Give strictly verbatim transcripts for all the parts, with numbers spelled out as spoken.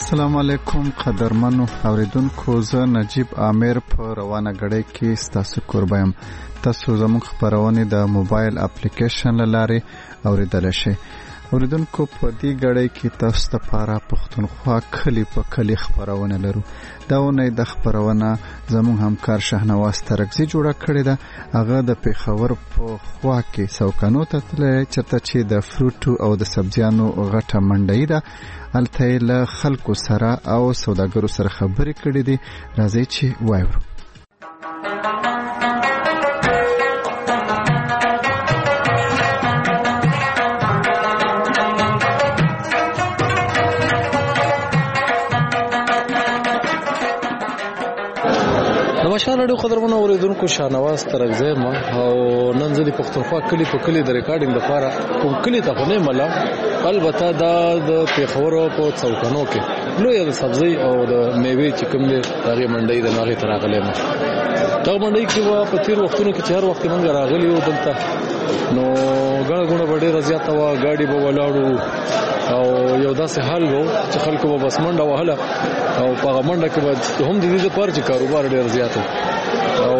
السلام علیکم قدرمنو اوریدونکو، زه نجیب عامر په روانه غړې کې ستاسو کوربایم. تاسو زموږ خبرونه د موبایل اپلیکیشن لاره اوریدل شئ. اوریدونکو، په دې غړې کې تاسو لپاره پښتونخوا کلی په کلی خبرونه لرو. دا ونه د خبرونه زموږ همکار شهنواز ترکزی جوړه کړې ده. هغه د پیښور په خوا کې سوکانو ته تللی چرته چې د فروټو او د سبزیانو غټه منډی ده. هلته له خلکو سره او سوداګرو سره خبرې کړې دي. راځئ چې واورو. نمشار راډیو قدرمنو اوریدونکو، شاهنواز ترکزی ما او نن زه د پښتونخوا کلی په کلی د ریکارډینګ لپاره کوم کلی ته نه مله، البته دا د پیښور په څوکانو کې لوی د سبزی او د میوې چې کوم دی هغه منډي د هغه تر راغلی ما دا منډي کې وا په تیر وختونو کې چې هر وخت موږ راغلی او دلته نو غړ غړ وړي رضایت وا گاډي به ولاړو او یو داسې حال وو چې خلکو به بس منډه وهله او په منډه کې به هم د دې لپاره چې کاروبار ډیر زیات او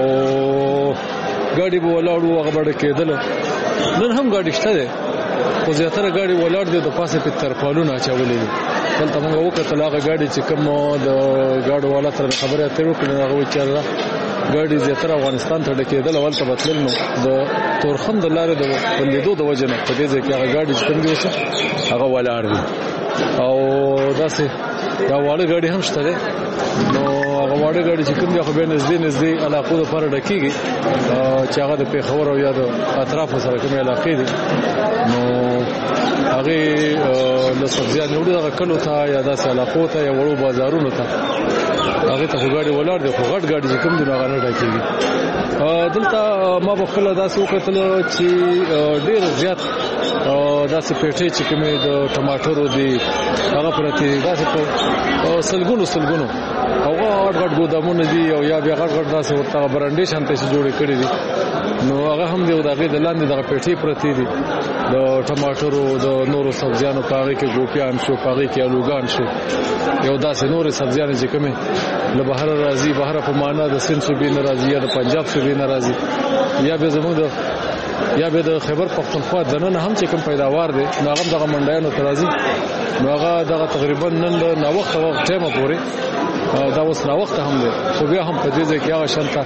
گاډي به ولاړو هغه بڑ کېدل. نن هم گاډي شته ده خو زیاتره گاډي ولاړ دي د پاسه په طرفالونه اچولې دي. دلته موږ وکړه هغه گاډي چې کوم د گاډو والا تر خبره اترو کړي هغه وچاله گاډي زیاتره افغانستان ته ډکېدل اول ته بتل نو د تورخم د لارې د بندیدو د وجنه په دې ځکه هغه گاډي چې کوم دي هغه ولاړ دي او داسې دا واړه گاډي هم شته ده. نو هغه واړه گاډي چې کوم دي خو به نږدې نږدې علاقو د پر ډکېږي چې هغه د پیښور او یا د اطراف سره کومه علاقې دي. نو هغه له سبزیانو وړي هغه کلو ته یا داسې علاقو ته یا وړو بازارونو ته هغه ته گاډي ولاړ دي خو غټ گاډي چې کوم دي هغه نه ډکېږي. دلته ما په خپل داسې وکړل چې ډېر زیات داسې پیټې چې کومې د ټماټرو دي هغه پرته داسې په سلګونو سلګونو او غټ غټ ګودامونه دي او یا بیا غټ غټ داسې ورته برانډې شانته چې جوړې کړې دي. نو هغه هم دی دغه د لاندې دغه پیټې پرته دي د ټماټرو د نورو سبزیانو په هغه کې ګوپیان شو په هغه کې الوګان شو یو داسې نورې سبزیانې چې کومې له بهر راځي بهر په معنا د سند صوبې نه راځي یا د پنجاب صوبې نه راځي یا به زموږ د یا به د خیبر پختونخوا دننه هم چې کوم پیداوار دي نو هغه دغه منډیانو ته راځي. نو هغه دغه تقریبا نن د نو وخت وخت ټیمه پورې دا اوس نو وخت هم دی خو بیا هم په دې ځای کې هغه شانته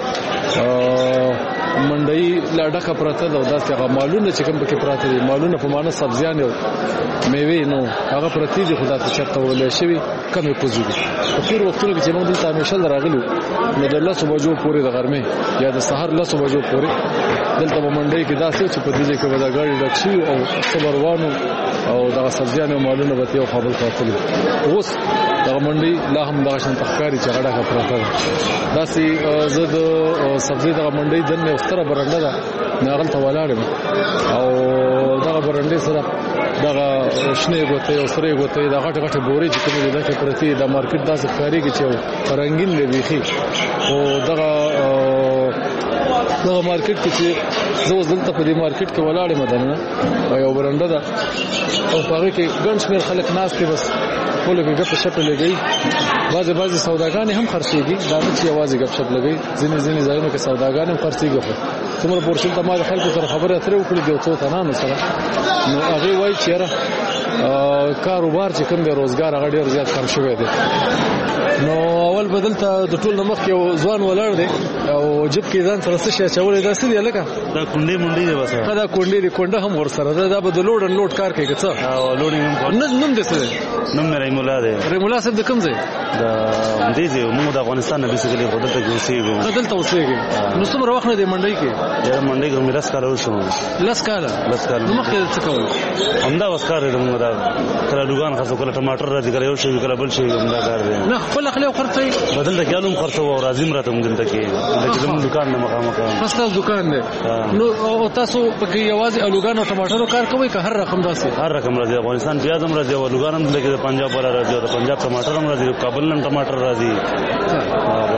منډي لا ډکه پراته ده او داسې هغه مالونه چې کوم پکې پراته دي مالونه په معنا سبزیان او میوې نو هغه پراته دي خدای ته چرته ولې شوی کمې کوزي دي. په تیر وختونو کې چې موږ دلته همیشه راغلو نو د لاسو بجو پورې د غرمې یا د سحر لاسو بجو پورې دلته په منډي کې داسې چې په دې ځای کې ودا غاړي ډکشي او صبروانو او د سبزیان او مالونه به یو خبر کاټل. اوس دا منډي لا هم دا شان تخکاری چې غړه پراته ده داسې زه د سبزی د منډي دنه ستره برنده ده ناغل ته ولاړم او دا برنده سره دا شنه غوته او سره غوته دا غټ غټ بوري چې کومه ده کې پرتی د مارکیټ داسې خاريږي چې رنگین دی بيخي او دا دا مارکیټ کې چې زه دلته په دې مارکیټ کې ولاړم مدنه یو برنده ده او هغه کې ګڼ شمېر خلک ناس کې بس ټول کې غپ شپ لګي بعضي بعضي سوداګان هم خرڅيږي دا نه چې आवाज غپ شپ لګي ځینې ځینې ځایونو کې سوداګان هم خرڅيږي خو څومره پورشل ته ما خلکو سره خبره اترې وکړې د څو تنانو سره نو هغه وایي چې را کاروبار چې کوم دی روزګار هغه ډیر زیات کم شوی دی. نو اول بدلته د ټول نمخ یو ځوان ولاړ دی او جيب کې ځان سره څه شي چولې دا څه دی لکه دا کونډې مونډې دی وسه دا کونډې دی کونډه هم ور سره دا به د لوډ ان لوډ کار کوي څه او لوډینګ هم نن نوم دې څه نوم مې رحیم الله دی. رحیم الله صاحب د کوم ځای دا دې ځای موږ د افغانستان نه بیسیکلی خو دلته اوسېږو دلته اوسېږو. نو څومره وخت نه دی منډي کې یا منډي کې مې لاس کار وشو لاس کار لاس کار نو مخکې څه کول همدا وسکار دی موږ دا کله لوګان خاصه کله ټماټر راځي کله یو شی کله بل شی همدا کار دی نه خپل خپل خرڅي بدل د کالم خرڅو او راځم راته موږ دلته کې د کوم دکان نه مخامخ خاصه دکان دی. نو او تاسو پکې یوازې الوګان او ټماټرو کار کوي که هر رقم داسې هر رقم راځي افغانستان پیاز هم راځي او الوګان هم د پنجاب ولا راځي او د پنجاب ټماټر هم راځي کابل نن ټماټر راځي او بدر منډي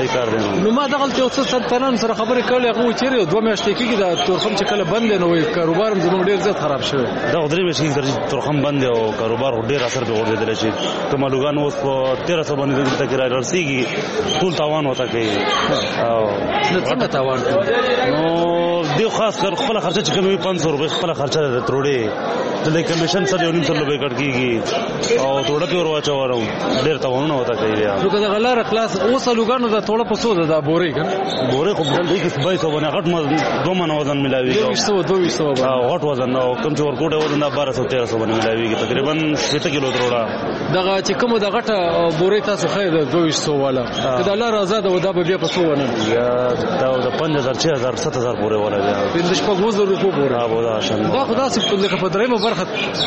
صحیح کار دی. نو ما دغلته یو څه سلطنان سره خبرې کړې هغه چیرې دوه میاشتې کېږي دا تورخم چې کله بند دی نو کاروبار هم زموږ ډېر زیات خراب شوی. دا خو درې میاشتې کېږي تورخم بند دی او کاروبار ډېر اثر پرې غورځېدلی چې کوم الوګان اوس په تېره سوه باندې دلته کې رارسېږي ټول تاوان ورته کوي. نو څنګه تاوان کوي؟ نو دې خاص کر خپله خرچه چې کوم وي پنځ سوه روپۍ خپله خرچه ده د تروړې دلته کمیشن سره یو نیم سل روپۍ کټ کېږي او توړه پې ور واچوه ډېر تاوانونه ورته کوي. بیا نو که دغه لاره خلاص اوس الوګانو دا توړه په څو ده دا بورې که نه بورې خو دلته کې بیس سوه باندې غټ دوه منه وزن ملاوېږي یو ویشت سوه دوه ویشت سوه غټ وزن او کوم چې ورکوټی وزن دا باره سوه تېره سوه باندې ملاوېږي تقریبا شپېته کیلو تروړه. دغه چې کومه د غټه بورې تاسو ښایي د دوه ویشت سوه والا که دا لاره ازاده وه دا به بیا په څو ونه بیا دا د پنځه هزار چھ هزار ست هزار پورې والا بیا پنځه شپږ اووه زره روپو پورې دا خو داسې لکه په درېیمه برخه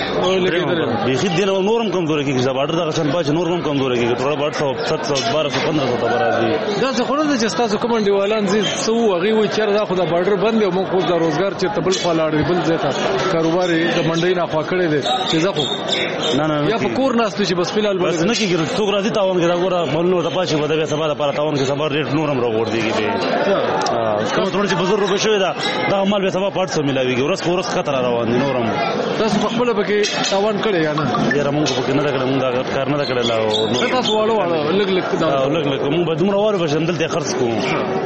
بیخي دې نه نور هم کمزورې کېږي دا باډر دغه شان باچ نور هم کمزورې کېږي تروړه به اټ سوه ست سوه باره سوه پندره سوه ته به راځي. داسې خو نه ده چې ستاسو کوم انډیوالان ځي څه وو هغوی وایي چېرې دا خو دا باډر بند دی او موږ خو دا روزګار چېرته بل خوا لاړ دی بل ځای ته کاروبار یې د منډۍ نه خوا کړی دی چې زه خو نه نه یا په کور ناست چې بس فلحال بس نه کېږي څوک راځي تاوان کې دا ګوره مالونه ورته پاشي به د بیا سبا لپاره تاوان کې سبا ریټ نور هم راغورځېږي بیا کومه تروړه چې په زر روپۍ شوې ده دغه مال بیا سبا په اټ سوه ملاوېږي ورځ په ورځ ښکته را روان دي نور هم. تاسو په خپله پکې تاوان کړی یا نه؟ یاره مونږ پکې نه ده کړی مونږ دا کار نه ده کړی لا تاسو واړه واړه لږ لږ لږ لږ مونږ به دومره واورو به چې همدلته یې خرڅ کوو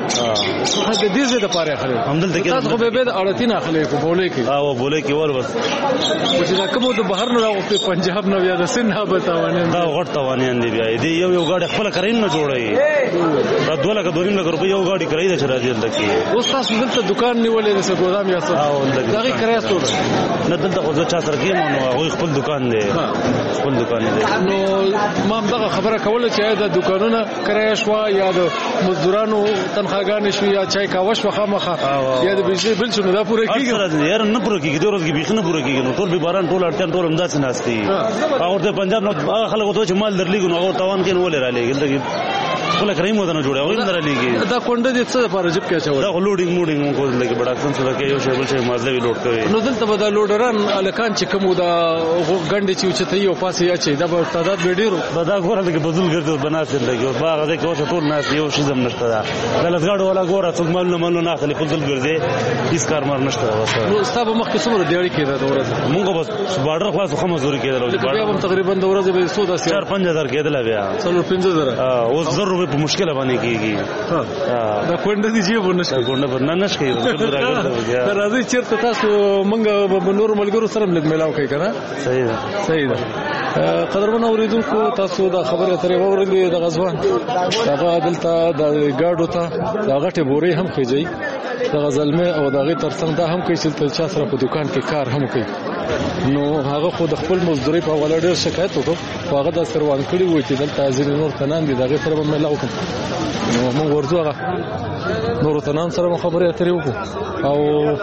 د دې ځای دپاره یې اخلئ همدلته کې تاسو خو بیا بیا د اړتي نه اخلئ په بولۍ کې او بولۍ کې ور بس خو چې دا کومو د بهر نه راغوښتي پنجاب نه بیا د سند نه به تاوانیان دا غټ تاوانیان دي بیا دې یو یو ګاډي خپله کرایي نه جوړوي دا دوه لکه دوه نیم لکه روپۍ یو ګاډي کرایي ده چې راځي دلته کې. اوس تاسو دلته دکان نیولی دی څه ګودام یا څه د هغې کرایه څو ده؟ نه دلته خو زه چا سره کېیم نو هغوی خپل دکان دی خپل دکان دی. نو ما همدغه خبره کوله چې آیا د دکانونه کرایه شوه یا د مزدورانو تنخواګانې شوې یا چای کاوه شوه خامخا یا د بجلۍ بل شو نو دا پوره کېږي؟ یاره نه پوره کېږي دې ورځ کې بیخي نه پوره کېږي نو ټول بیماران ټول اړتیان ټول همداسې ناست دي. هغه ورته پنجاب نه هغه خلک ورته چې مال درلېږو نو هغه تاوان کوي نو ولې رالېږي دلته خپله کرایي مو ته نه جوړوي هغوی هم نه رالېږي. دا کونډه دې څه دپاره جب کې اچول؟ دا خو لوډینګ موډینګ مونږ کوو دلته کې بډاکسن سودا کې یو شی بل شی مازده وي لوډ کوي. نو دلته به دا لوډران هلکان چې کوم دا ګنډې چې اوچتوي او پاسې یې اچوي دا به تعداد به ډېر و؟ دا ګوره لکه بزول ګرځي اوس به ناست یم لکه اوس به هغه ځای کې اوس ټول ناست یو شیز هم نشته ده دا لسګاډو والا ګوره څوک مالونه مالونه نه اخلي فضل ګرځي هېڅ کار مار نشته ده. بس نو ستا به مخکې څومره دیاړي کېده د ورځې؟ مونږ بس باډر خلاص ښه مزدوري کېدله بیا به هم تقریبا د ورځې به څو داسې چار پنځه هزار کېدله بیا څلور پنځه زره اوس زر روپۍ په مشکله باندې کېږي. دا کونډه دي جیب ورنشي کونډه به نه نشي راځئ چېرته تاسو موږ به نورو ملګرو سره هم لږ میلاو کوي که نه؟ صحیح ده صحیح ده. قدرمنو اورېدونکو تاسو دا خبرې اترې واورېدې دغه ځوان هغه دلته د ګاډو ته دا غټې بورې هم خېجوي دغه زلمی او د هغې تر څنګ دا هم کوي چې دلته چا سره په دوکان کې کار هم کوي. نو هغه خو د خپل مزدورۍ په حواله ډېر شکایت وکړ خو هغه داسې روان کړي وو چې دلته ځینې نور تنان دي د هغې سره به میلاو کړم نو موږ ورځو هغه نورو تنان سره مو خبرې اترې وکړو او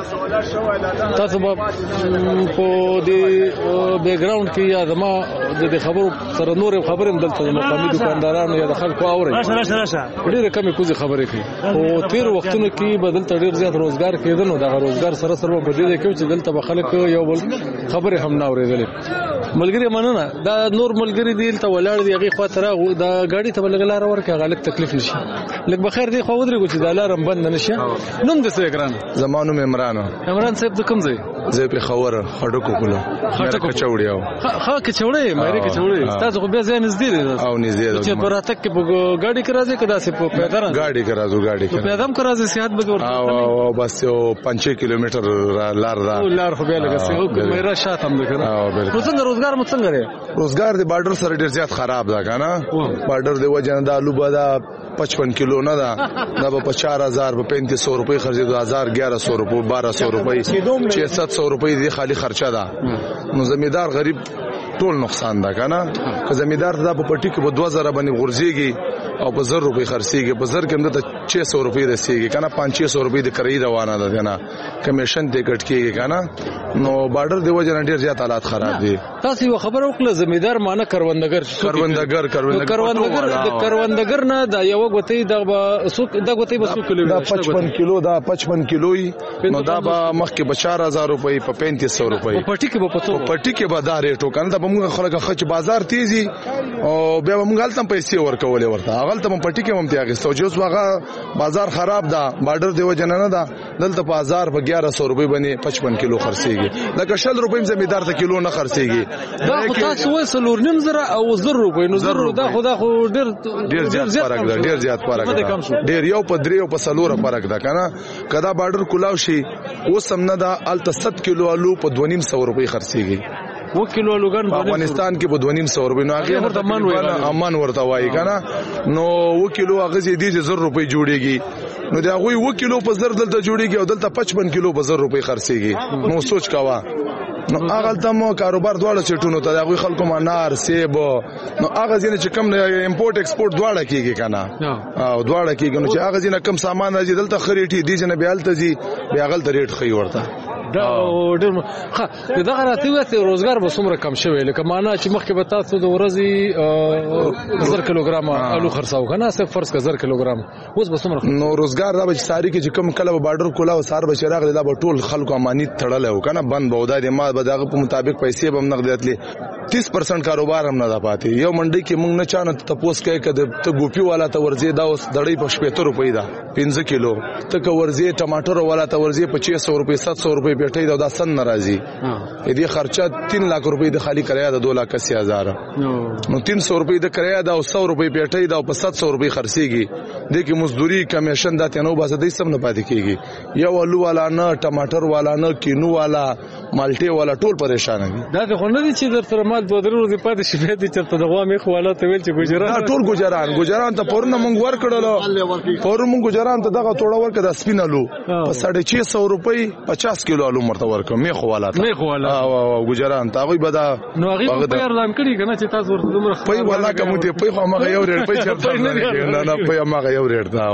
تاسو به په دې بیکګراونډ کې یا زما د دې خبرو سره نورې خبرې هم دلته د مقامي دوکاندارانو یا د خلکو اورئ ډېرې کمې کوزې خبرې کوي. خو تېرو وختونو کې به دلته ډېر زیات روزګار کېده نو دغه روزګار سره سره به په دې ځای کې چې دلته به خلک یو بل خبرې هم نه اورېدلې. ملګري مننه دا نور ملګري دي دلته ولاړ دي هغې خوا ته راغلو دا ګاډي ته به لږه لاره ورکړي هغه لږ تکلیف نه شي لږ به خیر دې خوا ودرېږو چې دا لاره هم بنده نه شي. نوم دې څه دی ګرانه؟ زما نوم عمران. عمران صاحب د کوم ځای؟ زه پېښور خټکو کلو خټکو کچوړی او ښه کچوړی مایرې کچوړی ستاسو خو بیا ځای نږدې دی او نږدې ده چې په راتګ کې په ګاډي کې راځئ که داسې په پیاده راځئ؟ ګاډي کې راځو ګاډي کې پیاده هم که راځئ صحت به دې ورته او بس یو پنځه کیلومتر لار ده لار خو بیا لږه څه میرا شاته هم ده که نه؟ نو څنګه روزګار مو څنګه دی؟ روزګار د باډر سره ډېر زیات خراب ده که نه باډر د وجې نه د آلو به دا پچپن کیلو نه ده دا به په چار هزار په پینتیس سو روپۍ خرڅېدو هزار ګیاره سو روپۍ باره سو روپۍ چې ست سو روپۍ دې خالي خرچه ده نو زمیندار غریب ټول نقصان ده که نه که زمیندار ته دا په پټي کې به دوه زره باندې غورځېږي او په زر روپۍ خرڅېږي په زر کې هم دته چھ سو روپۍ رسېږي که نه پانچ چھ سو روپۍ د کرایي روانه ده که نه کمیشن ته کټ کېږي که نه نو باډر د وجې نه ډېر زیات حالات خراب دي. تاسو یوه خبره وکړه زمیندار معنی کروندګر کروندګر کروندګر د کروندګر نه دا یوه ګوتۍ دا به دا ګوتۍ به څو کیلو دا پچپن کیلو دا پچپن کیلو وي نو دا به مخکې به چار هزار روپۍ په پینتیس سو روپۍ په پټي کې به په څو په پټي کې به دا ریټ و که نه دا به به موږ خلک خچ بازار تیزي او بیا موږ هلته پیسې ورکولې ورته هغه ته په پټی کې هم تیاغستو چې اوس هغه بازار خراب ده بارډر دی وجه نه ده دلته په هزار په اګیاره سو روپۍ باندې پچپن کیلو خرڅېږي لکه شل روپۍ زمیدار ته کیلو نه خرڅېږي دا خو تاسو وایي څلور نیم زره او زر روپۍ نو زر دا خو دا خو ډېر ډېر زیات فرق ده ډېر زیات فرق ده ډېر یو په درې او په څلور فرق ده کنه کدا بارډر کولاو شي اوس هم نه ده الته ست کیلو الو په دوه نیم سو روپۍ خرڅېږي و کیلو الوګان په افغانستان کې په دوه نیم سو روپۍ نو هغه ورته امان ورته وایي کنه نو و کیلو هغه زی دي زر روپۍ جوړيږي نو دا غوي و کیلو په زر دلته جوړيږي او دلته پچپن کیلو په زر روپۍ خرڅيږي نو سوچ کاوه نو هغه تم کاروبار دواړه چټونو ته هغه خلکو منار سیب نو هغه ځینې چې کم امپورټ ایکسپورټ دواړه کیږي کنه او دواړه کیږي نو چې هغه ځینې کم سامان راځي دلته خریټي دي جن به الته زی به هغه ته ریټ خي ورته دا ډېر ښه دا راته وته روزګار به څومره کم شوی لکه معنا چې مخکې به تاسو د ورځې زر کیلوګرام الو خرڅاو کنه صرف فرض کا زر کیلوګرام اوس به څومره نو روزګار دا به ساری کې چې کم کله به بارډر کولا او سار به چراغ دا به ټول خلکو امانیت تړل او کنه بند بودا د ما به دغه په مطابق پیسې به نقد اتلی تیس پرسنٹ کاروبار هم نه دا پاتې یو منډي کې مونږ نه چانه تپوس کوي کده ته ګوپی والا ته ورځي دا اوس دړې په شپږ روپۍ دا پنځه کیلو ته کو ورځي ټماټر والا ته ورځي پچیس سو روپۍ سات سو روپۍ پیټي دا د سن ناراضي دې خرچه تین لک روپۍ د خالی کرایه د دوه لک اسی هزار نو تین سو روپۍ د کرایه دا او سو روپۍ پیټي دا په سات سو روپۍ خرڅيږي د کې مزدوري کمیشن دا تنو باسه دې سم نه پاتې کیږي یو الو والا نه ټماټر والا نه کینو والا مالټي والا ټول پریشان دي دا خو نه دي چې در سره مال دوه درو دي پاتې شي دې چرته دغه مې خو والا ته ویل چې ګجران ټول ګجران ګجران ته پورنه مونږ ور کړلو پور مونږ ګجران ته دغه توړه ور کړه سپینالو په ساڑھے چھ سو روپۍ پچاس کیلو الو مرته ورکړم مې خو والا مې خو والا او ګجران ته غوي بدا نو هغه په اعلان کړی کنه چې تاسو ورته دومره په والا کوم ته په خو مغه یو ریټ په چرته نه نه په مغه یو ریټ دا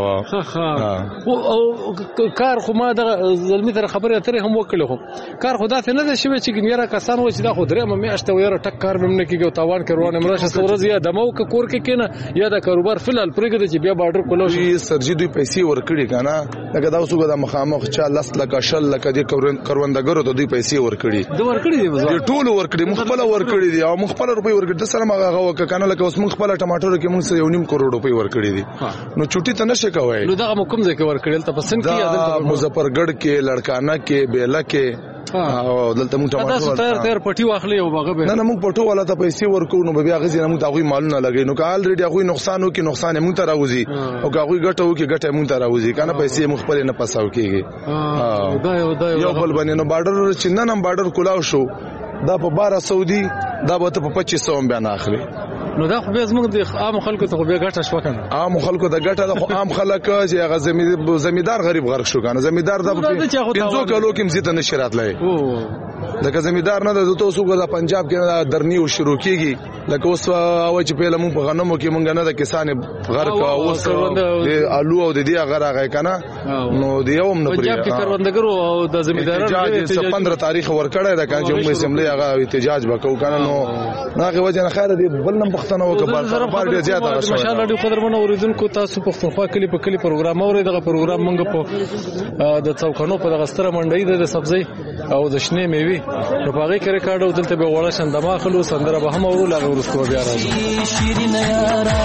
وا او کار خو ما د زلمی تر خبره ترې هم وکړو خو کار خدا ته نه شوی چې ګنیرا کسان و چې دا خو درې مې اشته ويره ټک کار مې نه کیږي تاوان کروانه مرشه سورز یا دمو ک کور کې کینه یا د کاروبار فلال پرګد چې بیا بارډر کولو شي سرجی دوی پیسې ورکړي کنه لکه دا اوسګه د مخامخ چا لس لکه شل لکه د کروندګرو ته دوی پیسې ورکړي دوی ورکړي دي ټول ورکړي مخبل ورکړي دي او مخبل روپۍ ورکړي سره مغه وک کنه لکه اوس مخبل ټماټر کې موږ یو نیم کروڑ روپۍ ورکړي دي نو چټي ته نشه کوي نو دا کوم ځای کې ورکړل ته پسند کی عادت مظفرګړ کې لړکانه کې بیله کې او دلته موږ ټماټر تاسو تر تر پټي واخلې او هغه به نه نه موږ پټو والا ته پیسې ورکو نو بیا غزي موږ ته غوي مالونه لګي نو کال ریډي غوي نقصان وکي نقصان موږ ته راوځي او غوي ګټه وکي ګټه موږ ته راوځي کنه پیسې موږ خپل نه پساو کیږي دا یو دا یو بل باندې نو بارډر چې نن هم بارډر کولاو شو دا په بارہ سعودي دا به په پچیس سو بیان اخلي نو دا خو به زموږ د عام خلکو ته خو به ګټه شو کنه عام خلکو ته ګټه ده خو عام خلک چې هغه زمیدار زمیدار غریب غرق شو کنه زمیدار د پنځو کلو کې مزید نشرات لای لکه زمیدار نه د تاسو غو د پنجاب کې درنی او شروع کیږي لکه اوس او چې په لمون په غنمو کې مونږ نه د کسان غرق اوس د الو او د دې غره غای کنه نو د یوم نه پرې پنجاب کې کروندګرو او د زمیدارانو احتجاج پندرہ تاریخ ورکړی دا کنه چې موږ سملي هغه احتجاج وکاو کنه نو هغه وجه نه خیر دی بل نم پښتنه وکړ بار ډیر زیات هغه شو ماشاءالله ډیر قدرمن اوریدونکو تاسو پښتونخوا کلی په کلی پروګرام اوري دغه پروګرام مونږ په د څوکانو په دغه ستره منډي د سبزی او د شنه میوي نو پاره کې ریکارډ او دلته به وړه شندما خلو سندره به هم اورو لاغه ورسته بیا راځي شیرین یارا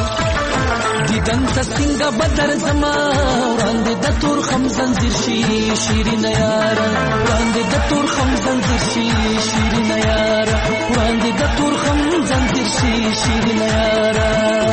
دیدن تسنګ بدر زما وړاندې د تور خم زنجیر شي شیرین یارا وړاندې د تور خم زنجیر شي شیرین یارا وړاندې د تور خم زنجیر شي شیرین یارا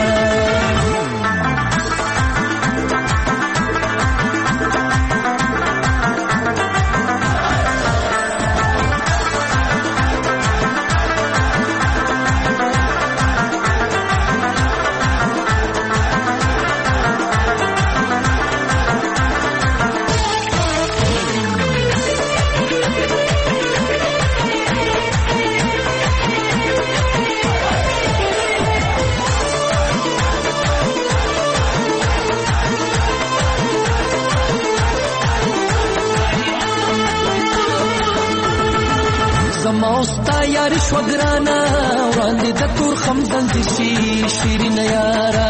زموستا یار شوګرانا وړاندې د تور خم زنجیر شي شیرین یارا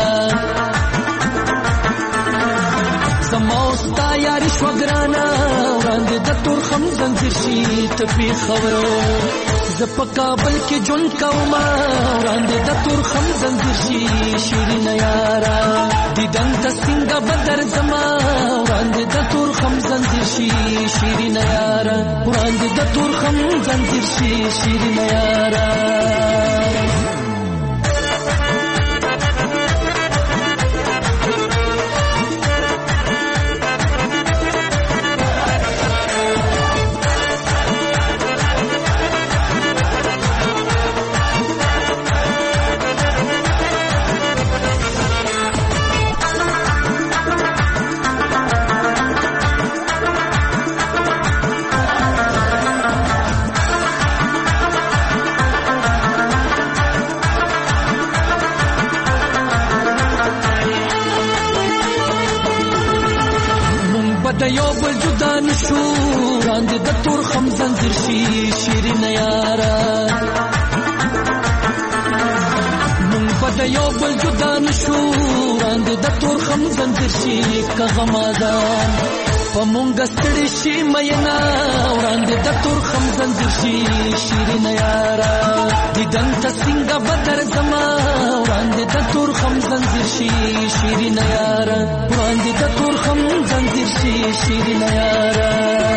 زموستا یار شوګرانا وړاندې د تور خم زنجیر شي ته په خبرو زپ کابل کې جون کوما وړاندې د تور خم زنجیر شي شیرین یارا دیدن د څنګه بدر زما وړاندې د تور خم زنجیر شي شیرین یارا وړاندې د تور خم زنجیر شي شیرین یارا د یو بل جدا نشو وړاندې د تور خم زنجیر شي شیرین یارا مونږ به د یو بل جدا نشو وړاندې د تور خم زنجیر شي که غمازان په مونږ ستړي شي مینا وړاندې د تور خم زنجیر شي شیرین یارا دیدن ته څنګه بدر زما وړاندې د تور خم زنجیر شي شیرین یارا وړاندې د تور خم زنجیر شي شیرین یارا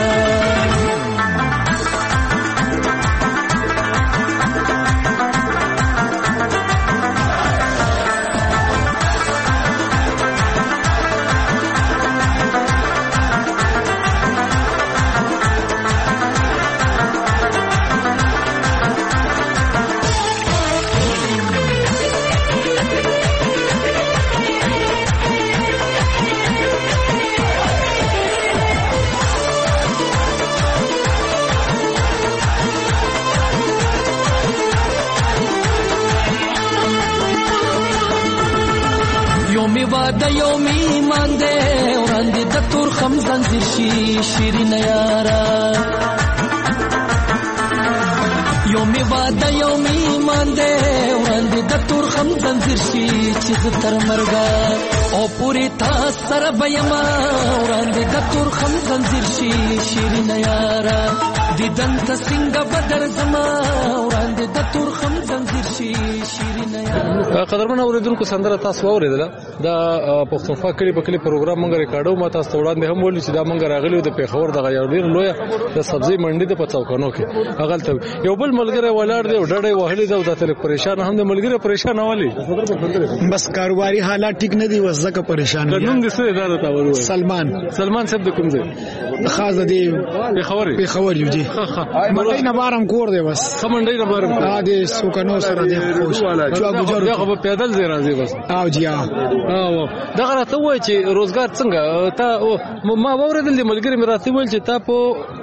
د یو می ایمان دې وړاندې د تور خم زنجیر شي شیرین یارا یو می واده یو می ایمان دې وړاندې د تور خم زنجیر شي چې تر مرګا او پوری تا سره بېما وړاندې د تور خم زنجیر شي شیرین یارا دیدن ته څنګه بدر زما وړاندې د تور خم زنجیر شي شیرین یارا قدرمن اوریدونکو سندره تاسو اوریدله دا پښتونخوا کلی په کلی پروګرام مونږ ریکارډو ما تاسو وړاندې هم ویل چې دا مونږ راغلي د پیښور د غیر ډیر لوی د سبزی منډي د پڅوکانو کې هغه یو بل ملګری ولاړ دی ډډې وهلي دا د تل پریشان هم د ملګری پریشان والی بس کاروباري حالات ټیک نه دي وزکه پریشان دي نوم دې څه اداره تا ورو سلمان سلمان صاحب د کوم ځای خاص دی پیښور پیښور یو جی منډي نه بارم کور دی بس منډي نه بارم ا دې سوکانو سره دی خوش چې ابو جرو دغه پیدل زی راځي بس او جی او دغه راته وای چې روزګار څنګه تا ما اوریدل دي ملګری مې راته ویل چې تا په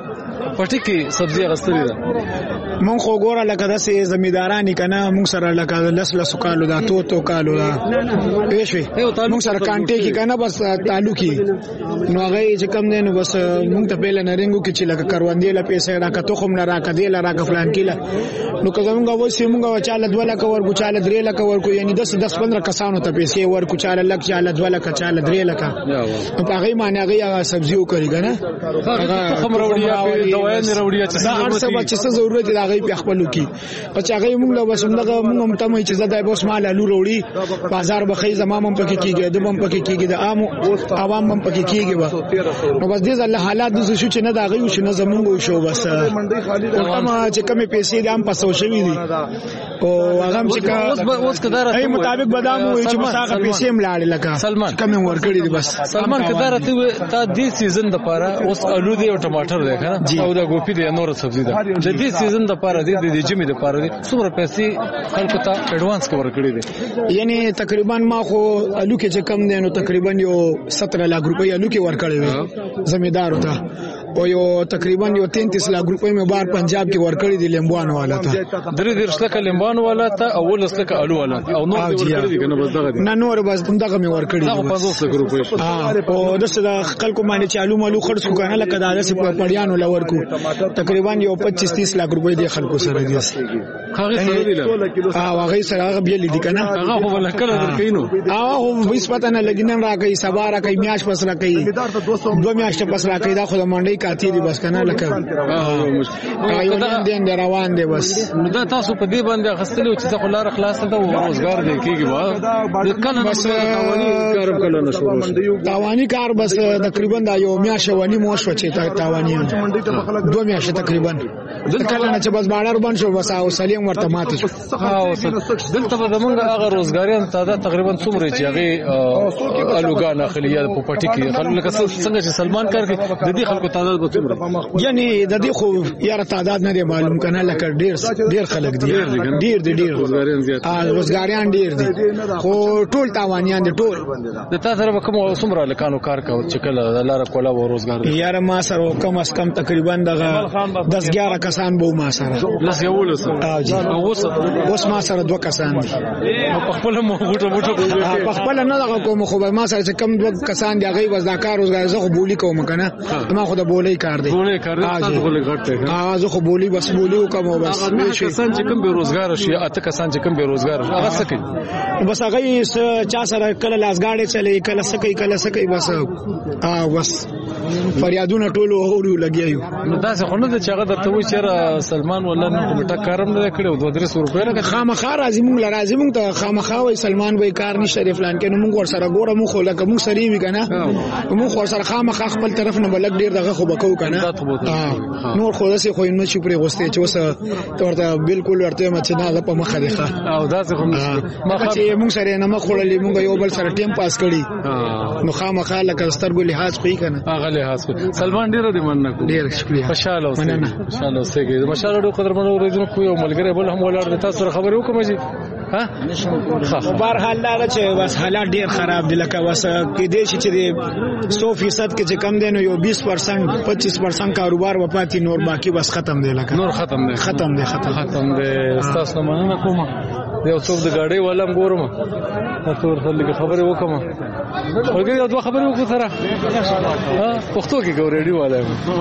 پټی کې سبزی غستلی ده مونږ خو ګوره لکه داسې زمیندارانی کنه مونږ سره لکه لس لس کالو دا تو تو کالو دا پېښې مونږ سره کانټې کې کنه بس تعلقي نو هغه چې کم نه نو بس مونږ ته پیل نه رنګو کې چې لکه کاروندې لا پیسې راکا تو خم نه راکا دی لا راکا فلان کیلا نو که زمونږ وایي مونږ چاله دوه لک ورکو چاله درې لک ورکو یعنی دس دس پندرہ کسانو ته پیسې ورکو چاله لک چاله دوه لک چاله درې لک نو هغه معنی هغه سبزیو کوي کنه هغه خمر وړیا دوايان وروړیا چې څه ضرورت دی هغه په خپل کې په هغه موږ له وسمغه موږ ته مې چې زده بوس مال الو وروړي بازار بخې زمام هم پکې کېږي د هم پکې کېږي د عام عوام هم پکې کېږي نو بس دې ځل حالات د شو چې نه دا غي شو نه زمونږ شو بس کومه چې کمې پیسې د هم پسو شوې دي او هغه چې اوس کدارته ای مطابق بدام وي چې مساغه پیسې ملاړ لکه سلمان کمې ورکړي دي بس سلمان کدارته تا دې سیزن د پاره اوس الو دی او ټماټر دی کنه او دا ګوپی دی نور سبزی ده د دې سیزن د پاره دی د جمی د پاره دی څومره پیسې خلکو ته ایڈوانس کور کړی دي یعنی تقریبا ما خو الو کې چې کم دی نو تقریبا یو سترہ لاکھ روپۍ الو کې ورکړی وي زمیندار وته او یو تقریبا یو تینتیس لاکھ روپۍ مې بار پنجاب کې ورکړی دي لیمبوان والا ته درې درې لکه لیمبوان والا ته اول لکه الو والا او نور ورکړی دي کنه بس دغه نه نور بس دغه مې ورکړی دي پنځوس لک روپۍ او دغه خلکو باندې چې الو مالو خرڅ کو کنه لکه دا داسې په پړیانو لور کو تقریبا یو پچیس تیس لاکھ روپۍ دی خلکو سره دي هغه سره دی ها هغه سره هغه بیل دي کنه هغه په ولکل درکینو هغه هیڅ پته نه لګینم راکې سبا راکې میاش پس راکې دو میاشتې پس راکې دا خو د منډي کاتی دي بس کنه لکه یو دین دی روان دی بس. نو دا تاسو په دې باندې غستلو چې څه خلار خلاص ته روزګار دی کیږي وا کله بس کار کله نه شروع تاوانی کار بس تقریبا دا یو میاشت ونی مو شو چې تاوانی دوه میاشتې تقریبا کله نه چې بس بارډر بند شو بس او سلیم ورته مات شو. ها دلته به زمونږ هغه روزګاریان تعداد تقریبا څومره چې هغه الوګان اخلیه په پټی کې خلک لکه څنګه چې سلمان کار کوي د دې خلکو تعداد به څومره یعنی د دې خو یاره تعداد نه دی معلوم کنه لکه ډیر ډیر خلک دي ډیر دي ډیر روزګاریان زیات روزګاریان ډیر دي خو ټول تاوانیان دي ټول. د تاسو سره کوم څومره لکانو کار کوي چې کله لاره کوله و روزګار یاره ما سره کم از کم تقریبا دغه دس اګیاره کسان به ما سره لس یو لس او جی اوس ما سره دوه کسان دي په خپل مو غوټه غوټه په خپل نه دغه کوم خو ما سره چې کم دوه کسان دي هغه وزداکار روزګار زه خو بولی کوم کنه ما خو د بولی کار دی بولی کار دی تاسو بولی غټه ها زه خو بولی بس بولی وکم بس کسان چې کوم به روزګار شي اته کسان چې کوم به روزګار هغه څه کوي بس هغه چا سره کله لاسګاډي چلی کله سکی کله سکی بس ا بس فریادونه ټول اورو لګیایو. نو تاسو خو نه چې هغه درته وایي چې سلمان ولا نه ټک کارم نه کړو دوه درې سو روپیا نه خامخا راځي مونږ لرازي مونږ ته خامخا وای سلمان وای کار نشته ری فلان کې نو مونږ ور سره ګوره مونږ خو لکه مونږ سری وی کنه مونږ ور سره خامخا خپل طرف نه بلک ډیر دغه خو بکو کنه نور خو داسې خو نه شي پرې غوسته چې وسه ورته بالکل ورته مچ نه په مخه دی او داسې خو ما چې مونږ سره نه مخولې مونږ یو بل سره ټیم پاس کړی نو خامخا لکه سترګو لحاظ کوي کنه هغه لحاظ سلمان ډیر دی مننه کو ډیر شکریہ خوشاله اوسئ خوشاله اوسئ ماشاءالله ډېر قدر منو ورځو کو یو ملګری بل هم ولاړ د تاسو سره خبرې وکم جی ها بهر حال دا چې بس حالات ډیر خراب دي لکه وس کې دې چې سو فیصد کې چې کم دي نو یو بیس پرسنټ پچیس پرسنټ کاروبار وپاتی نور باقی بس ختم دی لکه نور ختم دی ختم دی ختم ختم دی تاسو مننه کوم یو څوک د گاډي ولم ګورم تاسو ورته خبرې وکم ورګي یو دوه خبرې وکړو سره ها پښتو کې ګورېډي والا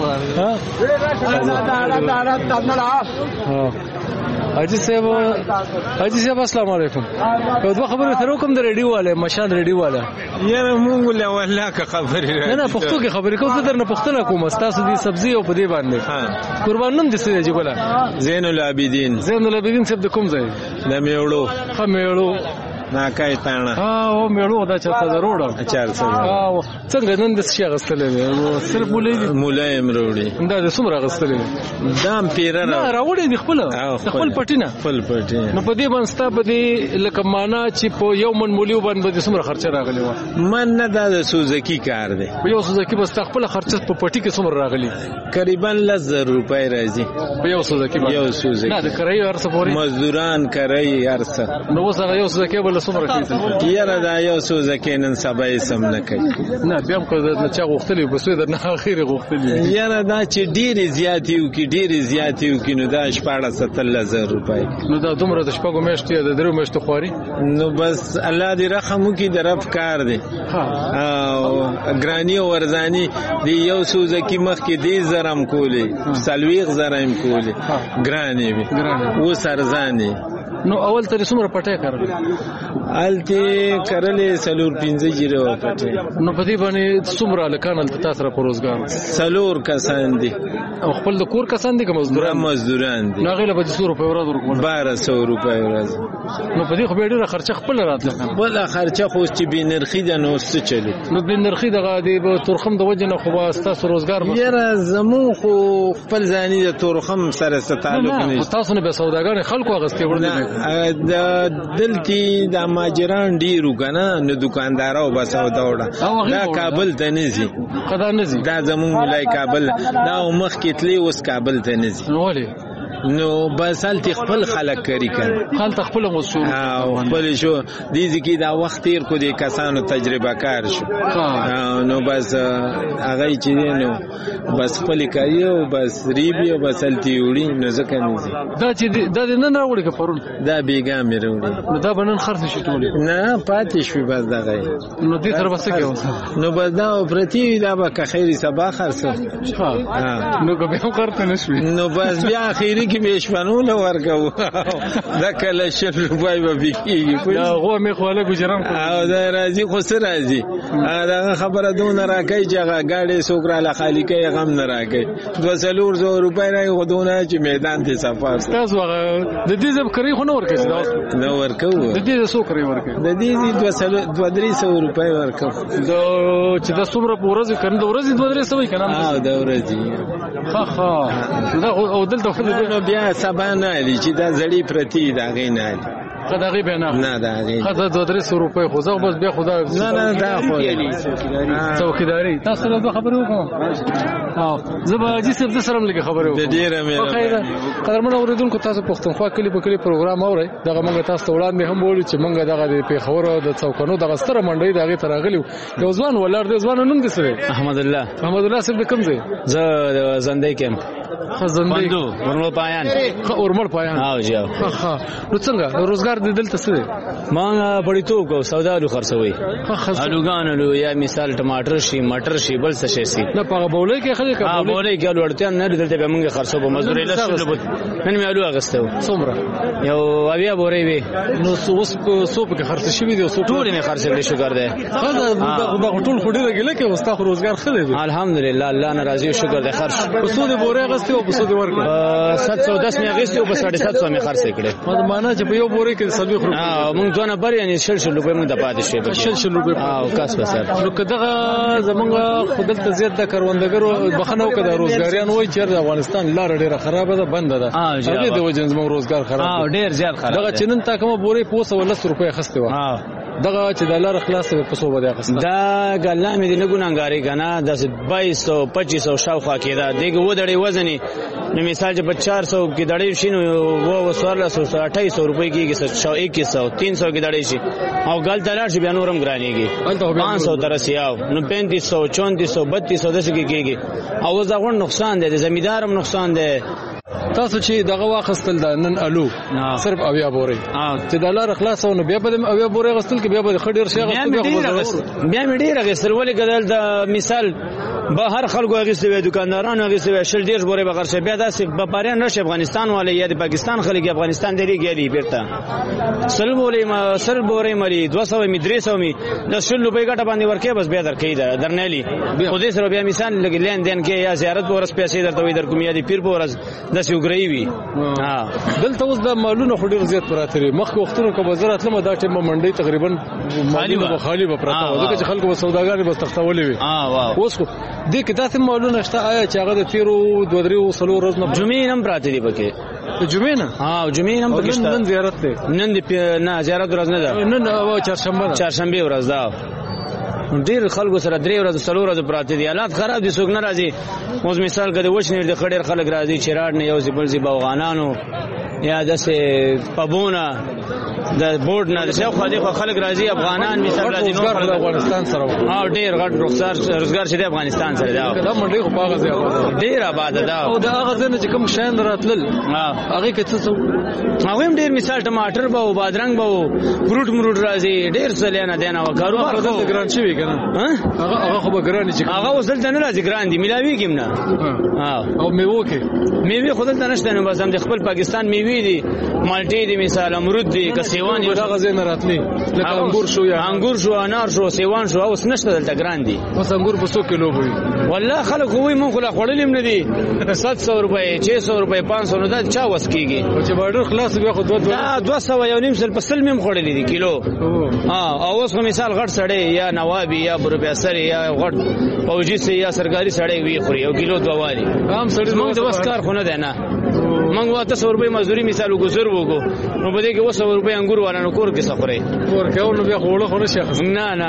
ها حاجی صاحب حاجی صاحب السلام علیکم یو دوه خبرې سره وکم د ریډیو والا مشان ریډیو والا یاره مونږ له ولا کا خبرې نه نه پښتو کې خبرې کوم درنه پښتنه کوم تاسو دې سبزی او په دې باندې قربان نوم دې څه دی ګولا زین العابدین زین العابدین صاحب د کوم ځای د میوړو ها میوړو ناکای تانه ها او میوړو دا چرته ضرور اچار څه ها څنګه نن د څه غستلې نو صرف مولای مولای امروړي دا د څومره غستلې دام پیره نه راوړې د خپل خپل پټینه خپل پټینه نو په دې باندې ستا په دې لکه معنا چې په یو من مولیو باندې څومره خرچه راغلی و من نه دا د سوزکی کار دی په یو سوزکی بس خپل خرچه په پټی کې څومره راغلی تقریبا لزر روپۍ راځي په یو سوزکی باندې یو سوزکی نه د کرای ارسه پوري مزدوران کرای ارسه نو وسره یو سوزکی بل څومره کیږي یاره دا یو سوزکی نن سبا یې سم نه کوي نه بیا هم که چا غوښتلی بس د نه اخر غوښتلی یاره دا چې ډېرې زیاتې وکړي ډېرې زیاتې وکړي نو دا شپاړس اتلس زره روپۍ نو دا دومره د شپږو میاشتې د درېو میاشتو خواري نو بس الله دې رحم وکړي د رب کار دی او ګراني او ورزاني د یو سوزکی مخکې دې زره هم کولې څلوېښت زره هم کولې ګرانې وي اوس ارزانې نو اول ترې څومره پټۍ کرلې هلته کرلې څلور پنځه جیره وه پټۍ نو په دې باندې څومره هلکان هلته تا سره په روزګار څلور کسان دي او خپل د کور کسان دي که مزدوران مزدوران دي نو هغې له به د څو روپۍ ورځ ورکول باره سوه روپۍ ورځ نو په دې خو بیا ډېره خرچه خپله راتله بله خرچه خو اوس چې بې نرخي ده نو اوس څه چلي نو بې نرخي دغه د تورخم د وجې نه خو به ستاسو روزګار یاره زمونږ خو خپل ځاني د تورخم سره څه تعلق نه تاسو نه بیا سوداګانې خلکو اخیستې وړلې د دلته د ماجران ډیرو کنه نو دکاندارو بس او دوړه دا کابل ته نزي قدا نزي دا زمون ملای کابل دا مخ کې تلی اوس کابل ته نزي نو ولې نو بس هلته خپل خلک کری کړه هلته خپل مسؤل او خپل شو دې ځکه دا وخت تیر کو دي کسانو تجربه کار شو نو بس هغه چې نو بس خپل کوي او بس ریبي او بس هلته وړي نو ځکه نزي دا چې دا نن راوړي که پرون دا بیګا مې راوړي نو دا بنن خرڅ شي ټول نه پاتې شوي بس دغه نو دې سره بس کې نو بس دا پرتی دا به که خیری سبا خرڅ ها نو که به هم خرڅ نشوي نو بس بیا اخیری کې به شپانونه ورکو دا کله شل روپۍ به بکیږي دا غوا مې خواله ګجران او دا راځي خو سره راځي دا خبره دونه راکای چې هغه گاډي سوکرا له خالی کوي غم نه راکای دوه سلور سو روپۍ راي غدونه چې میدان ته صفاف تاسو هغه د دې زب کری خو نه ورکې دا نو ورکو د دې سوکري ورکې د دې دوه سلور دوه درې سو روپۍ ورکو دا چې د څومره ورځې کنه د ورځې دوه درې سو کنه ها دا ورځې ها ها دا او دلته خو بیا سبا نه لې چې دا زړی پرتی دا غینه خدای به نه نه دا غي خدای دوه درې سو روپۍ خو زغ بس بیا خدای نه نه دا خو څوکیداری تاسو له خبرو کوم او زبا جی سب د سره لګي خبرو د ډیره مې خیره قدرمن اوریدونکو تاسو پښتونخوا کلی په کلی پروګرام اوري دغه موږ تاسو وړاندې هم وړو چې موږ دغه د پیښور د څوکانو دغه ستره منډي دغه ترغلیو یو ځوان ولر د ځوان نوم دي سره احمد الله احمد الله سره کوم ځای زه د زندې کېم خزندې ورمل پایان ورمل پایان او جاو ها نو څنګه روزګار د دلته څه ما پړې تو کو سودالو خرڅوي الوګان له یا مثال ټماټر شي مټر شي بل څه شي نه په بولې کې خلک ها بولې کې لوړتیا نه دلته به موږ خرڅو په مزدوري لسل نن مې الو اغستو څومره یو اویا بورې وي نو اوس سوپ کې خرڅ شوی دی سوپ ټول مې خرڅ کړی شکر دی دا ټول خوري راګله کې واست روزګار خله دی الحمدلله الله ناراضي شکر دی خرڅ په سود بورې اغستو په سود ورکړ سات سو دس مې اغستو په ساڑھے سات سو مې خرڅ کړی دا معنا چې په یو بورې کې سلوي خوري ها موږ دونه بر یعنی شل شل روپے موږ د پاتې شي شل شل روپے او کاس بسر نو کداغه زمونږ خپل ته زیات د کروندګرو بخنو کده روزګاریان وای چې د افغانستان لار ډیره خراب ده بند ده هغه د وجه زموږ روزګار خراب اه ډیر زیات خراب دغه چنن تا کوم بورې پوسه ولس روپے خسته و دغه چې د لار خلاص په پسو بده خسته دا ګللا مې د ګونګاری کنه د بایس سو پچیس سو شاوخوا کېدا دغه ودړې وزن نو مثال چې په چار سو کې دړې شینو وو سوارل سو اٹھائیس سو روپے کېږي سو اکیس سو تین سو کې دړې شي او ګل دلار شي بیا نورم ګرانيږي پانچ سو ترسیاو نو پینتیس سو چونتیس سو بتیس سو دغه کېږي او زغون نقصان دی د زمیدارم نقصان دی تاسو چې دغه واخستل د نن الو صرف اویا بورې چې د لار خلاص او بیا په اویا بورې غستل کې بیا به خډیر شي غستل بیا مې ډیر غستل ولې ګدل د مثال به هر خلکو غستې وي دکاندارانو غستې وي شل ډیر بورې بغیر شه بیا داسې په پاریان نشه افغانستان والے یا د پاکستان خلک افغانستان دی ګیری بیرته سل بورې ما سل بورې مری دوه سو می درې سو می د شل روپۍ ګټه باندې ورکې بس بیا درکې ده درنېلی خو دې سره بیا مثال لګی لین دین کې یا زیارت ورس پیسې درته وي در کوم یا دی پیر پورز د سیوګریوي ها دلته اوس د مالونو خډیر زیات پراته لري مخکې وختونو کې وزارت لمه دا ټیم منډي تقریبا خالی و خالی و پراته و ځکه چې خلکو سوداګر بس تختولې وي ها واه اوس دې کې تاسو مالونه شته آیا چې هغه د تیرو دوه درې سلو ورځې نه جمعې نم پراته دي پکې جمعې نه ها جمعې نم پکې نن زیارت ده نن دې نه زیارت ورځ نه ده نن او چهارشنبه چهارشنبه ورځ ده ډیر خلکو سره درې ورځې څلور ورځې پراته دي حالات خراب دي څوک نه راځي اوس مثال کده وښنیر د خډیر خلک راځي چې راډ نه یو ځبل زی باغانانو یا دسه پبونه د بورډ نه څو خالي خلک راځي افغانان مثال راځي نو د افغانستان سره او ډیر غټ رخصار روزګار چې د افغانستان سره دا دا منډي خو باغ زی ډیر آباد ده او دا هغه ځنه چې کوم شاین راتلل هغه کې څه هغه ډیر مثال ټماټر به او بادرنګ به فروټ مروټ راځي ډیر څه لنه دینه وکړو هغه ګران شي کنه هغه هغه خو به ګران چې هغه وصل ته نه راځي ګران دي ملاوي کېم نه او میوه کې میوه خود ته نشته نو بس هم د خپل پاکستان میوه دي مالټي دي مثال امرود دي کسيوان دي هغه ځای نه راتلي لکه انګور شو یا انګور شو انار شو سیوان شو اوس نشته دلته ګران دي اوس انګور په څو کیلو وي والله خلک وای مونږ خلا خړلې نه دي سات سو روپے چھ سو روپے پانچ سو نه دا چا وس کیږي چې بارډر خلاص بیا خو دوه دوه سو یو نیم سل په سل مم خړلې دي کیلو ها اوس په مثال غټ سړی یا نوابي یا پروفیسور یا غټ فوجي سي یا سرکاري سړی وی خوري یو کیلو دوه واري عام سړی موږ د وس کار خو نه دی نه موږ واته سو روپے مزدوري مثال وګزر وګو نو بده کې وسو روپے انګور ورانو کور کې سفرې کور کې نو بیا خوړه خوړه شي نه نه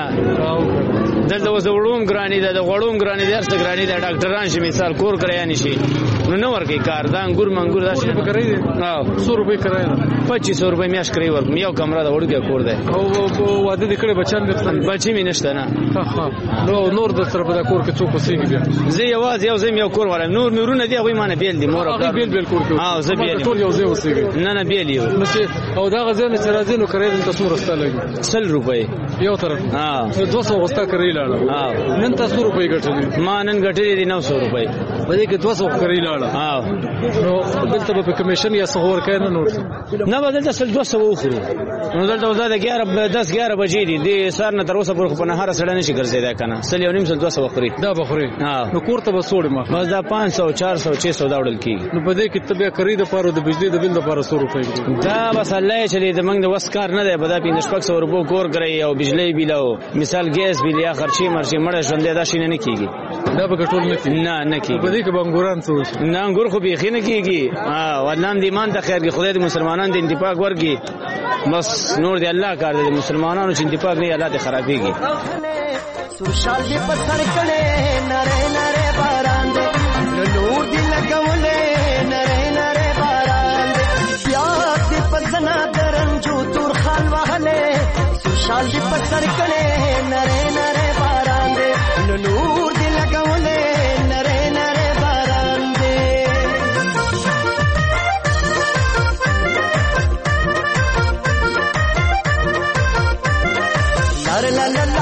دلته وسوړوم ګرانی ده د غړوم ګرانی ده ست ګرانی ده ډاکټران شي مثال کور کریا نشي نو نو ورکې کار دا انګور منګور دا شي کوي ها سو روپے کرای پچیس سو روپے میاش کوي ور یو کمره دا وړګه کور ده او واده د کړه بچان د بچی مې نشته نه نو نور د طرف دا کور کې څوک وسیږي بیا زه یواز یو زم یو کور ورم نور نورونه دی غوي مانه بیل دي مور او بیل بیل کور کې ها زه بیل ټول یو ځای وسیږي نه نه بیل یو او دا غزه نه چرازي نو کړی د تاسو رسته لګي سل روپے یو طرف ها دوه سو غستا کړی لاله ها نن تاسو روپے ګټلې ما نن ګټلې دي نو سو روپے بده کې دوه سو کړی لاله دواړه نو دلته به کمیشن یا څه ورکوي نه نور نه به دلته سل دوه سوه وخورو نو دلته اوس دا د ګیاره دس ګیاره بجې دي دې سهار نه تر اوسه پورې خو په نهاره سړی نه شي ګرځېدی که نه سل یو نیم سل دوه سوه خوري دا به خوري نو کور ته به څه وړې ما بس دا پانچ سو چار سو چھ سو دا وړل کېږي نو په دې کې ته بیا کرۍ دپاره د بجلي د بل دپاره څو روپۍ دا بس الله یې چلې د موږ د وس کار نه دی به دا پنځه شپږ سوه روپو کور کوي او بجلۍ بیل او مثال ګیس بیل یا خرچې مرچې مړه ژوندی دا شي نه کېږي دا به ګټول نه کېږي نه نه کېږي په دې کې به انګوران څه وشي نه انګور خو بیخي نه کېږي الله دې ایمان ته خیر کړي خدای دې مسلمانان دې انتفاق ورکړي بس نور دې الله کار دې مسلمانانو چې انتفاق نه الله دې خرابېږي سوشال دې پتھر کړي نره نره باران دې نور دې لګولې نره نره باران دې پیار دې پزنا درنجو تور خال وهلې سوشال دې پتھر کړي نره نره باران دې نور دې لګولې نره نره باران دې لا لا لا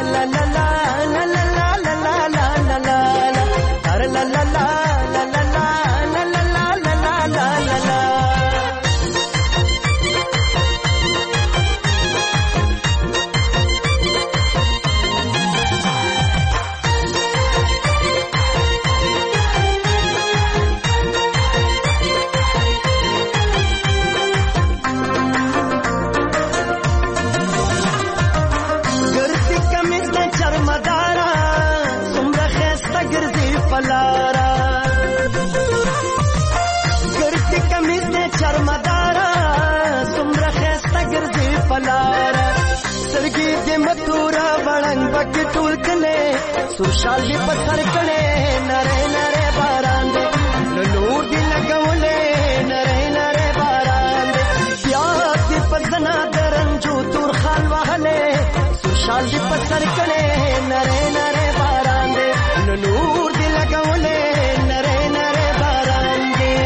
سوشال دې پتھر کړي نره نره باران دې نور دې لګولې نره نره باران دې پیار دې پزنا درنجو تور خال وهلې سوشال دې پتھر کړي نره نره باران دې نور دې لګولې نره نره باران دې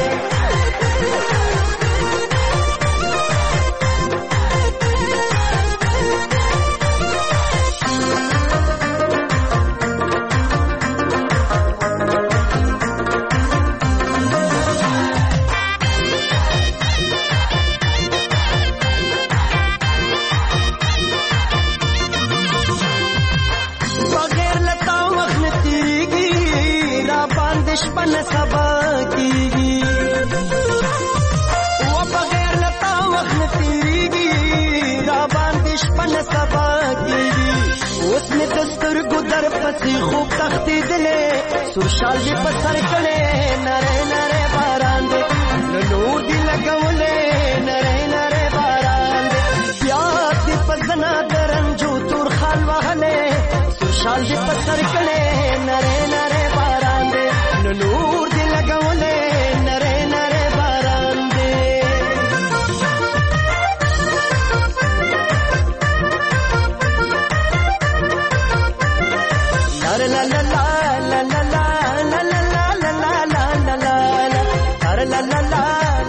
شپن سبا کیږي و بغیر لتا وخت تیریږي را باندې شپن سبا کیږي اوس مې دستر ګدر پسې خوب تختې دلې سوشال دې پسر کړي نره نره باران دې نور دې لګولې نره نره باران دې پیار دې پزنا درنجو تور خال وهلې سوشال دې پسر کړي نره نره باران دې نور دې لګولې نره نره باران دې لا لا لا لا لا لا لا لا لا لا لا لا لا لا لا لا لا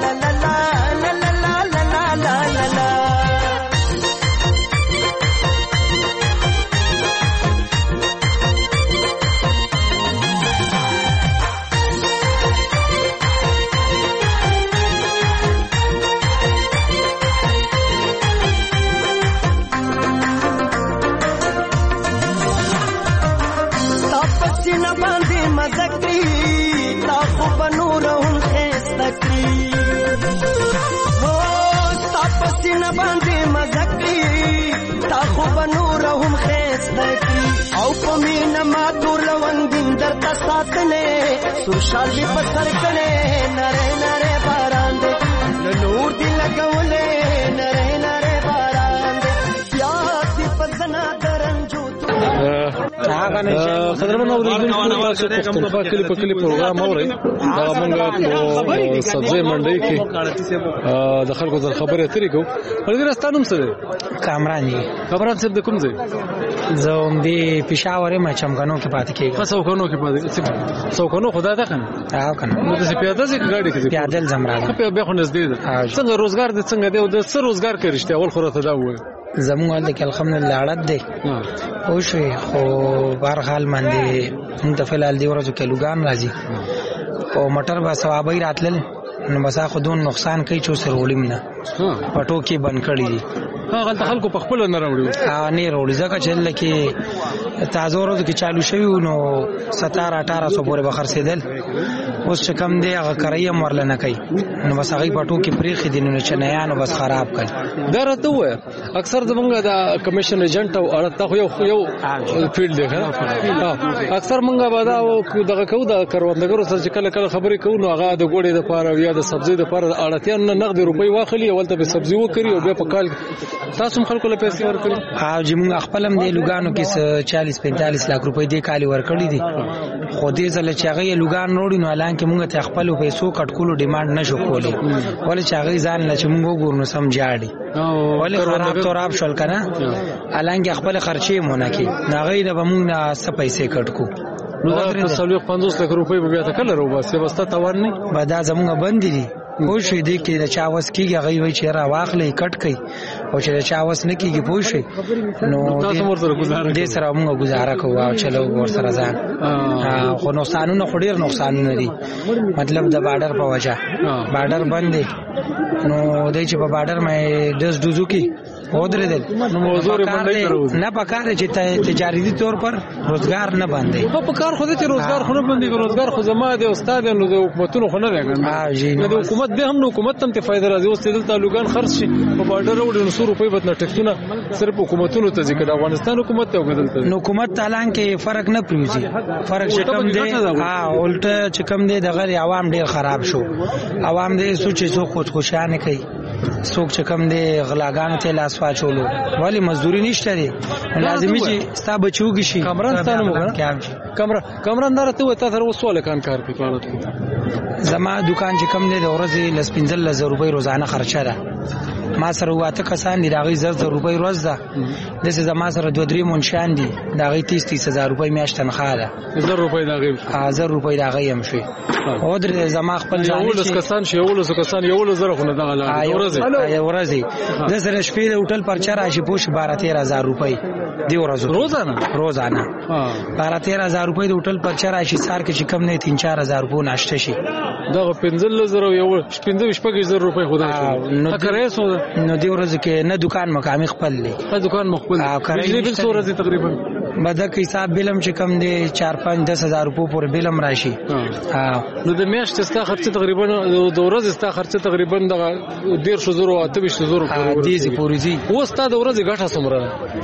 سوشال دې پتھر کړي نره نره باران دې نور دې لګولې نره نره باران دې پیار دې پزنا درنجو قدرمن اوریدونکو تاسو پښتونخوا کلی په کلی پروګرام اورئ دا موږ په سبزی منډي کې د خلکو سره خبرې اترې کوو ولې راستانوم سره کامران دي کامران صاحب د کوم ځای زه هم دی پېښور ما چمګانو کې پاتې کېږم په څوکانو کې پاتې څوکانو خدای ته کنه او کنه نو د پیاده ځکه ګاډي کې پیاده زمراله په بیا خو نږدې ده څنګه روزګار دې څنګه دی او د څه روزګار کوي رښتیا اول خو راته دا وایي زموږ د الحمدلله اړه دی او شوي خو بهر حال باندې موږ ته فلال دی ورځو کې لوګان راځي او موټر به ثوابي راتلل نو بس خو دون نقصان کوي چې سر وړیم نه پټو کې بند کړی دي هغه ته خلکو په خپل نه راوړي ها نه راوړي ځکه چې لکه تازه ورځ کې چالو شوی نو ستاره اٹھارہ سو پورې بخر سیدل اوس چې کم دی هغه کرایم ورل نه کوي نو بس هغه پټو کې پریخي دي نو چې نه یانو بس خراب کړي درته وای اکثر زمونږ د کمیشن ایجنټ او اړه خو یو یو فیلډ دی اکثر مونږه بادا او دغه کو د کروندګرو سره چې کله کله خبرې کوو نو هغه د ګوړې د پاره یا د سبزی د پاره اړتیا نه نقد روپۍ واخلي ولته به سبزی وکړي او بیا په کال تاسو خلکو له پیسې ورکړي ها چې موږ خپلم دی لوګانو کې چالیس پینتالیس لک روپۍ دی کالی ورکړي دي خو دې ځل چې هغه لوګان نوړي نو الان کې موږ ته خپل پیسو کټکولو ډیماند نشو کولی ولې چې هغه ځان نه چې موږ وګورنو سم جاړي ولې خراب توراب شول کنه الان کې خپل خرچې مونږ کې هغه د موږ نه څه پیسې کټکو نو دا څلور پنځوس لک روپۍ به بیا ته کله رو بس واسطه توان نه به دا زموږ بند دي پوښې دې کې د چا وس کېږي هغه وایي چې را واخلې کټ کوي او چې د چا وس نه کېږي پوښې نو دې سره موږ گزاره کوو او چلو ور سره ځان خو نقصانونه خو ډېر نقصانونه دي مطلب د بارډر په وجه بارډر بند دی نو دې چې په بارډر مې دس دوزو کې ودرې دل نو موضوع نه پکاره چې تجارتي طور پر روزګار نه باندې په پکار خو دې چې روزګار خو نه باندې روزګار خو زما د استاد نو د حکومتونو خو نه دی کنه د حکومت به هم نو حکومت ته فائدہ راځي اوس دې تعلقان خرڅ شي په بارډر وړي نو سو روپۍ بدنه ټکسونه صرف حکومتونو ته ځکه د افغانستان حکومت ته وګدل نو حکومت تعالی کې فرق نه پریوزي فرق چې کم دی ها الټه چې کم دی د غیر عوام ډیر خراب شو عوام دې سوچ سو خود خوشانه کوي څوک چې کم دی غلاګانو ته لاس واچولو ولی مزدوري نشته دی لازمي چې ستا بچوږي شي کمران ستانه وګړه کمرا کمران درته وته تر وسوله کان کار کوي زما دکان چې کم دی د ورځې لس پنځه لس روپۍ روزانه خرچه ده ما سره واته کسان دي داغي زر زر روپۍ روز ده د څه زما سره دوه درې منشان دي داغي تیس تیس هزار روپۍ میاشت تنخواه ده زر روپۍ داغي ها زر روپۍ داغي هم شي او در زما خپل ځان یولس کسان شي یولس کسان یولس زر خو نه دغه لاره ورځي ورځي د سره شپې د هوټل پر چر راشي پوش بارہ تیرہ هزار روپۍ دی ورځو روزانه روزانه بارہ تیرہ هزار روپۍ د هوټل پر چر راشي سار کې چې کم نه تین چار هزار روپۍ ناشته شي دغه پنځل زر یو پنځه شپږ زر روپۍ خدای نو کرے سو نو دی ورځ کې نه دکان مقامي خپل دی ته دکان مخبل بجلی بل سو ورځ تقریبا بدک حساب بلم چې کم دی چار پنځه دس هزار روپۍ پورې بلم راشي نو د میاشت ستا خرچه تقریبا د ورځ ستا خرچه تقریبا د ډیر شو زرو اته بیست زرو پورې دی پورې دی و ستا د ورځ غټه سمره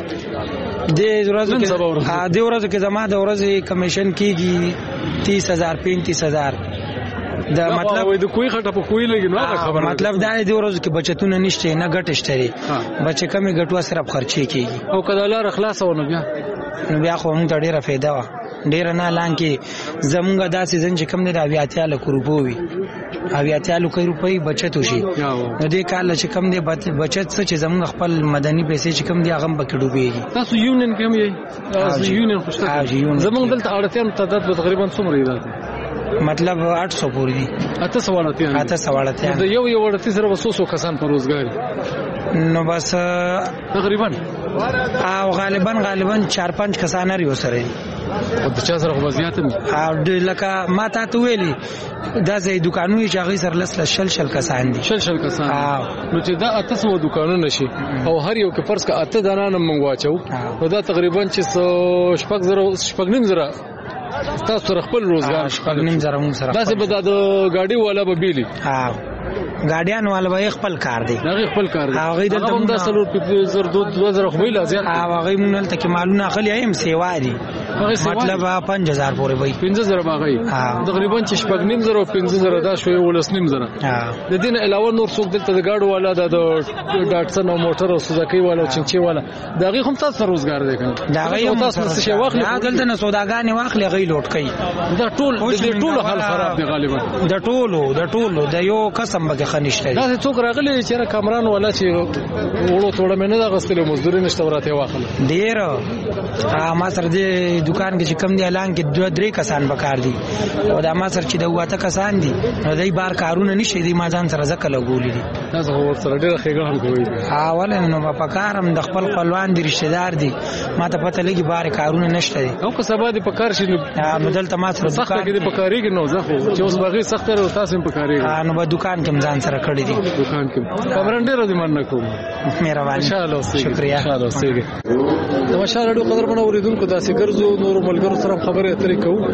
د ورځ کې د ورځ کې زما د ورځ کمیشن کیږي تیس هزار پینتیس هزار دا مطلب وای د کوی خټه په کوی لګي نو خبره مطلب دا دی ورځ کې بچتونه نشته نه ګټ شته بچ کمی ګټوا صرف خرچي کیږي او کله لار خلاصونه بیا نو بیا خو موږ ډیره فایده وا ډیر نه لان کې زمونږ داسې ځن چې کم نه دا بیا ته لکه روپو وي بیا ته لکه روپۍ بچت وشي نو دې کال چې کم دی بچت څه چې زمونږ خپل مدني پیسې چې کم دی هغه به کډوبېږي تاسو یونین کوم یې تاسو یونین خوشته زمونږ دلته اړتیا تعداد به تقریبا څومره دی مطلب آٹھ سو پوری دی اته سوالاتیان اته سوالاتیان د یو یو ورته سره وسوسو کسان په روزګاری نو بس تقریبا او غالبا غالبا چار پنځ کسان لري سره او د چا سره وضعیت او د لکه ما تا ته ویلي دا زې دکانونه چې هغه سره لس شل شل کسان دي شل شل کسان نو چې دا اته سو دکانونه شي او هر یو کې فرض کا اته دانه نم واچو نو دا تقریبا چې شپږ زره شپږ نیم زره تاسو سره خپل روزګار شپږ نیم زره مون سره دا څه به د ګاډي والا به بیلی ها ګاډیان والا به خپل کار دی هغه خپل کار دی هغه د هم د سلور په زر دوه زره خو ویل ازیات هغه مونږ ته کمالونه اخلي ایم سیوا دي مطلب پنځه هزار پورې وای پنځه زره باغی تقریبا چې شپږ نیم زره پنځه زره دا شوی ولس نیم زره د دین علاوه نور څوک دلته د ګاډو والا د ډاټسن او موټر او سوزاکی والا چنچي والا دغه هم تاسو روزګار دی کنه دغه هم تاسو څه واخلي دلته نه سوداګانې واخلي غي لوټ کوي دا ټول د ټول حال خراب دی غالبا د ټولو د ټولو د یو قسم به خنشته دا څوک راغلي چې کامران ولا چې وړو ټوله مینه د غسل مزدوري نشته ورته واخلي ډیر ما سره دې دې دکان کې چې کم دی اعلان کې دوه درې کسان بکار دي او دا ما سره چې د واته کسان دي نو دای بار کارونه نشي دي ما ځان سره زکه لګولې دي تاسو ور سره ډېر ښه هم کوي ها ولې نو په کارم د خپل خپلوان دي رشتہ دار دي ما ته پته لګي بار کارونه نشته دي او که سبا دي په کار شي نو دلته ما سره سخت کې دي په کاری کې نو زه خو چې اوس باغی سخت او تاسو په کاری ها نو په دکان کې ځان سره کړی دي دکان کې خبرن ډېر دي مننه کوم مهرباني ان شاء الله شکریا ان شاء الله سیګه د مشاهده قدرمن اوریدونکو داسې ګرځو نور ملګرو سره خبرې اترې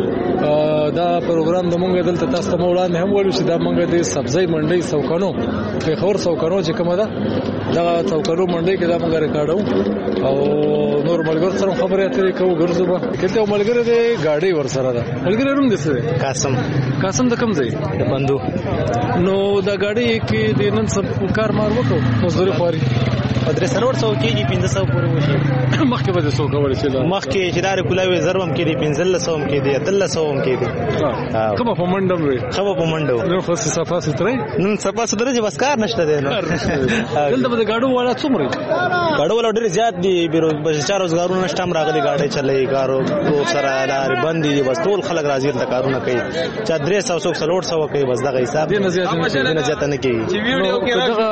کوو دا پروګرام د مونږ دلته تاسو ته وړاندې هم وایو چې دا مونږ د سبزی منډي سوکانو په خور سوکانو چې کومه ده دا سوکانو منډي کې دا مونږ ریکارډو او نور ملګرو سره خبرې اترې کوو ګرځو به کله ملګری د گاډي ور سره ده ملګری روم دي سره قاسم قاسم د کوم ځای د بندو نو دا گاډي کې د نن سب کار مار وکړو مزدوري خوري درې سرور سو کېږي پنځه سو پورې وشي مخکې به سو کول شي دا مخکې چې دار کولاوي زربم کې دي پنځه سو هم کې دي اتل سو هم کې دي کومه په منډم وي کومه په منډو نو خو صفه سترې نن صفه سترې چې بس کار نشته دی نو دلته به گاډو والا څومره گاډو والا ډېر زیات دي بیرو چار روزګارونه نشته هم راغلي گاډي چلې کارو کو سره لارې بند دي بس ټول خلک راځي ته کارونه کوي چا درې سو سو سلوټ سو کوي بس دغه حساب دې نه زیات نه زیات نه کوي دغه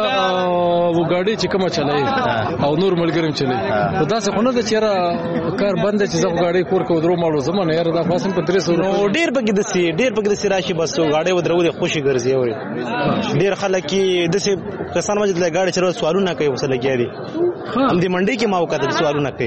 و گاډي چې کومه چلای او نور ملګریم چلی په داسې خونه د چیرې کار بند چې زغ گاډي کور کو درو مالو زمونه یاره دا فاصله په درې سو نو ډیر پکې د سي ډیر پکې د سي راشي بس گاډي ودرولې خوشي ګرځي وي ډیر خلک د سي کسان مجد له گاډي چر سوالونه کوي وسله کېږي هم دې منډي کې ما وکړل سوالونه کوي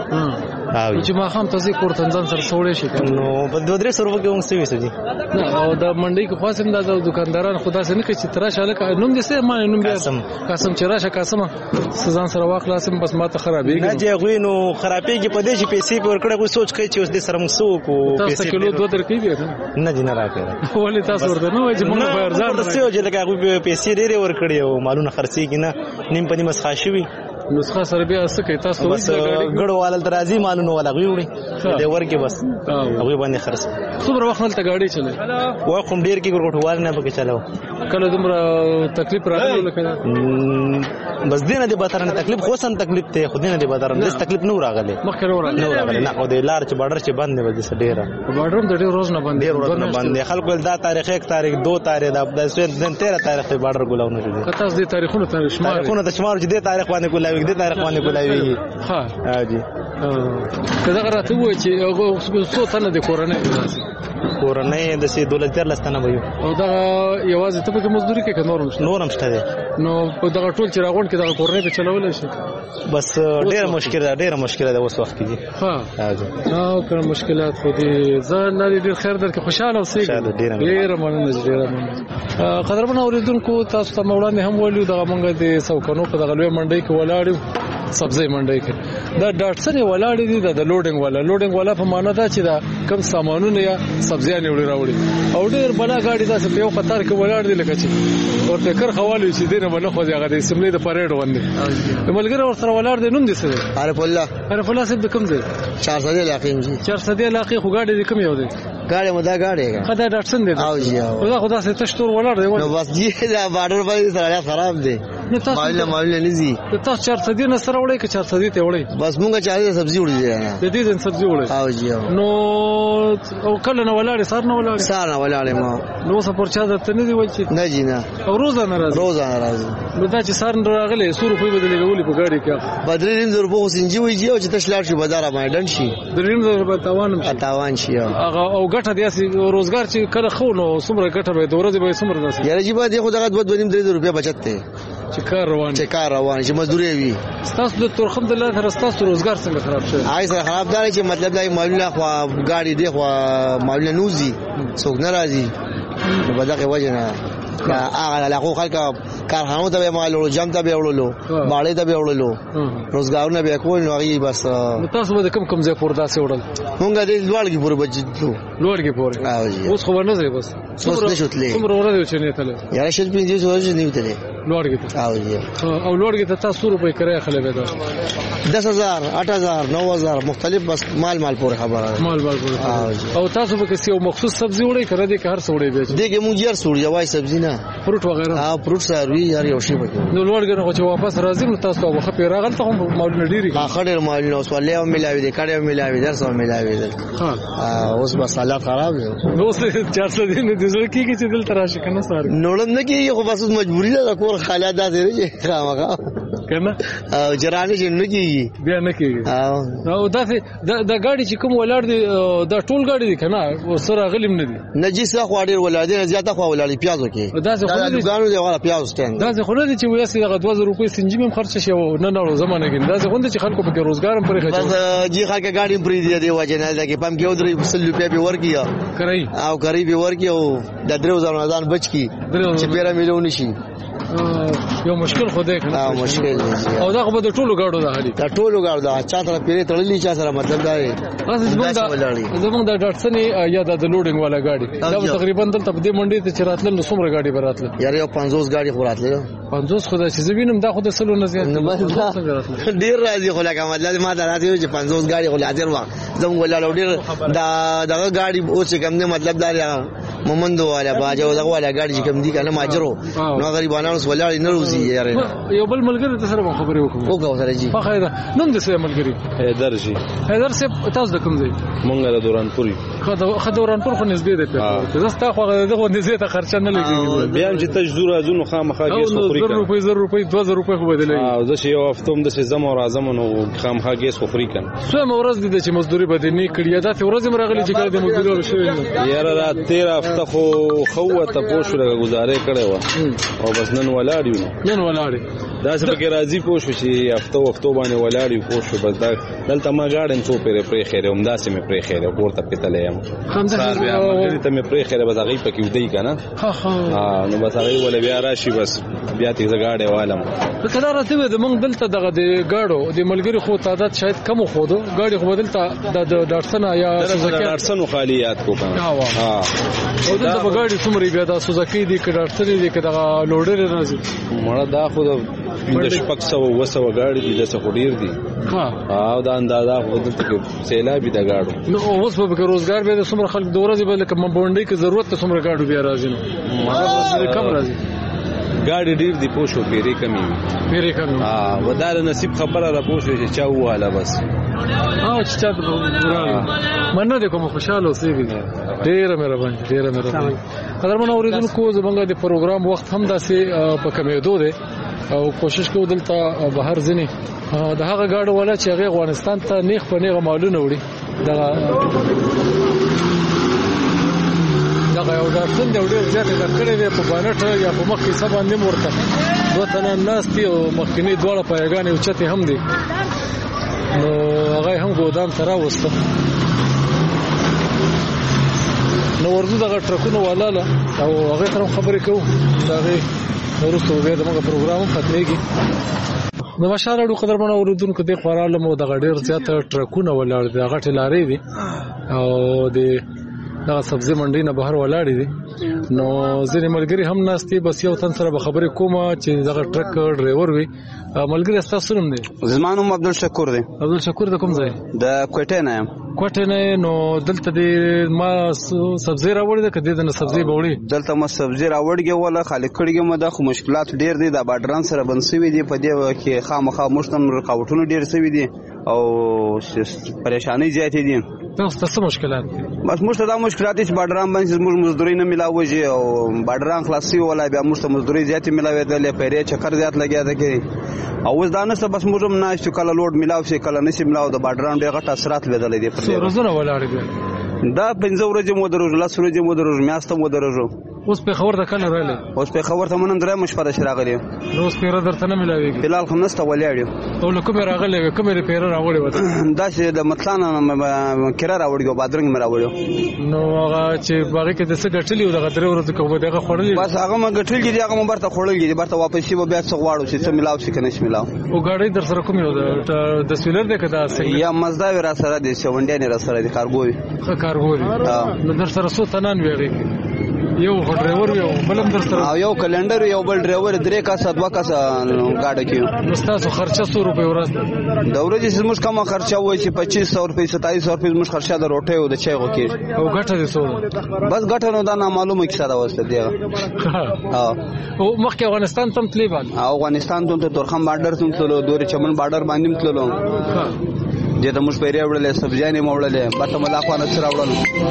او چې ما هم تاسو کور تنځن سره سوړې شي نو په دوه درې سو روپے کې هم څه وسو دي او دا منډي کې خاصم د دکانداران خدا سره نه کوي چې تراشه لکه نوم دې سه ما نوم قاسم قاسم چراشه قاسم سزان سره واخلاصم بس ما ته خرابېږي نه جې غوي نو خرابېږي په دې چې پیسې په ورکړه کوئی سوچ کوي چې اوس دې سره موږ سو کو پیسې کیلو دوه درکې دي نه جن راکړه ولې تاسو ورته نو چې موږ به ارزان تاسو چې لکه غوي پیسې ډېرې ورکړي او مالونه خرڅېږي نه نیم په نیم خاصوي نسخه سره بیا څه کوي تاسو بس ګړو والل ترازی مالونه ولا غوي وړي دې ورکه بس هغه باندې خرڅ څومره وخت ته گاډي چلے وا کوم ډیر کې ګټوال نه پکې چلاو کله دومره تکلیف راغلی لکه بس دینه دې باتره تکلیف خو سم تکلیف ته خو دینه دې باتره دې تکلیف نه راغلی مخکې نه راغلی نه او دې لار چې بارډر چې بند نه ودی ډیره بارډر هم ډېر روز نه بند ډېر روز نه بند خلکو دا تاریخ یک تاریخ دو تاریخ د تیرہ تاریخ ته بارډر ګلاونه دي کته دې تاریخونه ته شمار تاریخونه ته شمار چې دې تاریخ باندې ګلاوي دې تاریخ باندې ګلاوي ها ها جی کله راته وای چې هغه څو تنه د کورنۍ کورنۍ د سي دولت تر لستانه وایو او دا یوازې ته په مزدوري کې نورم نورم شته دي نو په دغه ټول چې راغون کې دغه کورنۍ په چلول شي بس ډېر مشکل ده ډېر مشکل ده اوس وخت کې ها ها کوم مشکلات خو دي زه نه ډېر خیر درکې خوشاله اوسې ډېر مننه ډېر مننه قدرمن اوریدونکو تاسو ته وړاندې هم ویلو دغه مونږ د سوکانو په دغه لوی منډي کې ولاړو سبزی منډي کې دا ډاټسن ولاړ دي د لوډینګ والا لوډینګ والا په معنا دا چې دا کم سامانونه یا سبزیانه وړي راوړي او ډېر بلا گاډي دا په یو قطار کې ولاړ دي لکه چې ورته کر خوالي چې دینه باندې خو هغه د سیملې د پریډ وندي ملګری ور سره ولاړ دي نوم دي څه عارف الله عارف الله سید کوم ځای چار سو علاقې جی چار سو علاقې خو گاډي کوم یو دي گاډي مدا گاډي خدای ډاټسن دي او جی خدا خدا سه تشتور ولاړ دی نو بس جی دا بارډر باندې سره خراب دي ماله ماله نه زی تاسو چار سو نه سره وړي که چار سو ته وړي بس مونږه چاري سبزي وړي دي د دې د سبزي وړي او جی نو او کله نه ولاړ سار نه ولاړ سار نه ولاړ ما نو څه پرچا درته نه دی وای چې نه جی نه او روزه نه راځي روزه نه راځي نو دا چې سار نه راغلي سور په بدلې غولي په گاډي کې بدرین زر په سنجي وي جی او چې تشلار شي بازار باندې ډن شي درین زر په تاوان شي تاوان شي هغه او ګټه دي روزګار چې کله خو نو څومره ګټه به د ورځې به څومره راسي یاره جی به دغه دغه دوه دوه نیم درې روپیا بچت ته چې کار روان چې کار روان چې مزدوري وي تاسو د تورخم د لاره تاسو روزګار څنګه خراب شوی آی سره خراب دار چې مطلب لای مالونه خو ګاډي دی خو مالونه نوزي څوک ناراضي په دغه وجه نه هغه لاخو خلک کارخانو ته به مال ورو جام ته به وړلو باړې ته به وړلو روزګارونه به کول نو هغه بس تاسو به کوم کوم ځای پور داسې وړل مونږ د لوړګي پور بچو لوړګي پور اوس خو نه زه بس اوس نشوتلې کوم ورته چې نه تله یاره شل پنځه ورځې نه وتلې لوړګي ته او جی او لوړګي ته تاسو روپے کرے خلې به دس هزار آٹھ هزار نو هزار مختلف بس مال مال پور خبره مال مال پور او تاسو به کسي یو مخصوص سبزی وړي کړه دي که هر څه وړي به دغه مونږ یې سوړ جوای سبزی نه فروټ وغیرہ ها فروټ سره مجبوري هر یو شی پکې نو لوړ غو چې واپس راځي نو تاسو ته خو پیرا غلطه هم مالونه ډیری ها خډر مالونه اوس ولې هم ملاوي دي کړه هم ملاوي درس هم ملاوي دي ها اوس بس حالات خراب دي نو څه چار څه دي نه دي کیږي چې دل تراشي کنه ساري نوړم نه کیږي خو بس مجبوري ده کور حالات داسې دي خامخا کنه او جرانه چې نه کیږي بیا نه کیږي او دا دا ګاډي چې کوم ولر دي دا ټول ګاډي دي کنه سره غلیم نه دي نجس خو ډیر ولادي زیاته خو ولادي پیازو کې دا څه خو دي ګانو دی ولا پیاز سټند دا څه خو دي چې ویسي دغه دوه زره روپۍ سنجیم هم خرچ شي نه نه زمانه کې دا څه غونډه چې خلکو په روزګار هم پرې خچ بس جی خلک ګاډي پرې دی دی وجه نه دا کې پم کې ودرې سل روپیا به ورکیا کوي او کوي به ورکیا او د درو ځان ځان بچ کی چې پیرا میلون شي یو مشکل خو دی ها مشکل او دا خو د ټولو ګاډو ده هلي دا ټولو ګاډو ده چا سره پیری تړلې چا سره مطلب دا دی زمونږ د ډاټسن یا د لوډینګ والا ګاډي دا تقریبا دلته په دې منډي ته چراتل نو څومره ګاډي براتله یار یو پنځوس ګاډي خو راتله پنځوس خو دا چې زوینم دا خو د سلو نه زیات ډیر راځي خو لکه مطلب ما دا راځي چې پنځوس ګاډي خو حاضر وا زموږ ولا ډیر دا دغه ګاډي اوس کوم نه مطلب دا مومندو والا باجو دغه والا ګاډي چې کوم دي کنه ماجرو نو غریبانو ولاړ نه روزي یار یو بل ملګری ته سره خبرې وکړو وکړو سره جی په خیره نوم دې سره ملګری حیدر جی حیدر سه تاسو د کوم ځای مونږ د دورانپوري خو دورانپور خو نږدې ده ته زستا خو دغه نږدې ته خرچه نه لګي بیا چې تجزور ازونو خامخا ګیس خو خوري زر روپۍ زر روپۍ دوه زر روپۍ خو بدلې او زه چې یو هفتوم د زم او اعظم نو خامخا ګیس خو خوري کنه سو مورز دي چې مزدوري بده نه کړی دا ته ورځ مرغلي چې کړه د مزدوري شوی یاره را تیرا هفته خو خو ته پوښ لګه گزارې کړې و او بس نن ولاړ یو نن ولاړ دا څه پکې راځي پوښ چې هفته وختو باندې ولاړ یو پوښ بس دا دلته ما غاړم څو پرې پرې خیره هم داسې مې پرې خیره ورته پتلې یم سار بیا مګری ته مې پرې خیره بس هغه پکې ودی کنه ها ها نو بس هغه ول بیا راشي بس بیا ته زګاړې والم کله راته د مونږ دلته دغه د ګاډو د ملګری خو تعداد شاید کم خو دو ګاډي خو بدلته د ډاټسن یا سوزاکی ډاټسن خالیات کو کنه ها او دلته په ګاډي څومره بیا د سوزاکی دی ک ډاټسن دی ک دغه لوډر راځي مړه دا خو د شپږ سو وسو ګاډي دي د څه ډیر دي ها او دا اندازه خو دلته کې سیلابي د ګاډو نو اوس په روزګار به د څومره خلک د ورځې به لکه مبونډي کې ضرورت ته څومره ګاډو بیا راځي نو مړه کم راځي ګاډي ډیر دی پوښو پیری کمی پیری کمی ها ودار نصیب خبره را پوښو چې چا واله بس او چې چا وراره مننه دې کوم خوشاله اوسېږي ډیر مهرباني ډیر مهرباني قدرمن اوریدونکو زمونږ د پروګرام وخت هم داسې په کمیدو دی او کوشش کوو دلته بهر ځنی د هغه ګاډو ولا چې هغه افغانستان ته نیخ په نیغه مالونه وړي دا دا یو ډاکټر دی ډېر زیات درکړې دی په بانټ یا په مخ کې سبا نه مرته دوه تنه ناس دی او مخکنی دواړه پایګانې او چته هم دی نو هغه هم ګودام سره وسته نو ورته دغه ټرکونه ولاله او هغه سره خبرې کوو دا غي ورسته به دغه پروګرام ختمېږي نو مشاله ډو قدر باندې اوردونکو د خوراله مو د غډیر زیات ټرکونه ولاړ دي هغه ټلارې دي او د دا سبزی منډي نه بهر ولاړ دي نو ځینې ملګری هم ناشتي بس یو تن سره خبرې کومه چې دغه ټرک ډرایور وي ملګری تاسو نوم دی زما نوم عبدالشکور دی عبدالشکور د کوم ځای د کوټه نه یم کوټه نه نو دلته د ما سبزی راوړی ده کدی د سبزی بوړي دلته ما سبزی راوړګي ولا خالق کړګي مده خو مشکلات ډیر دي د بادران سره بنسوي دي په دې کې خامخا مشتم رکاوټونه ډیر سوي دي او پریشانی زیاتې دي تاسو څه مشکلات بس مشته دا مشکلات چې بادران باندې موږ مزدوري نه ملاوي او بادران خلاصي ولا بیا موږ مزدوري زیاتې ملاوي دلې پیری چکر زیات لګیا ده کې او اوس دا نه بس موږ هم نه چې کله لوډ ملاو شي کله نشي ملاو د بادران ډېر غټ اثرات لیدل دي پر روزونه ولاړ دي دا پنځه ورځې مو درو لاس ورځې مو درو میاشت مو درو اوس په خبر د کله راغلی اوس په خبر ته مونږ درې مشپره شراغلی نو اوس پیره درته نه ملاويږي فلال خو نسته ولاړ او لکه مې راغلی کومه پیره راوړې وته دا چې د مطلانه کرا راوړیو بادرنګ مې راوړیو نو هغه چې باغې کې د څه ګټلې او د درې ورځې کومه دغه خړلې بس هغه ما ګټلې دي هغه مبرته خړلې دي برته واپس شي بیا څه غواړو چې څه ملاو شي کنه شي ملاو او ګاډي در سره کوم یو د سویلر د کدا یا مزدا ور سره دي شونډې نه سره دي کارګوي ښه کارګوي نو در سره څو تنان ویږي یو ډرایور یو بلم در سره او یو کلندر یو بل ډرایور درې کاسه دوه کاسه گاډه کې. نو تاسو خرچه څو روپے ورځ د ورځې زموږ کومه خرچه وای چې پچیس سو روپے ستایس سو روپے زموږ خرچه د روټي او د چای غو کې. او ګټه دې څو؟ بس ګټه نو دا نه معلومه کیسه دا وسته دی. ها او مخکې افغانستان تم تلی باندې افغانستان ته تورخم بارډر تم تلو دوري چمن بارډر باندې تلو. ها دې ته موږ پیری وړلې سبزیانې موړلې بټه ملا خوانه سره وړل.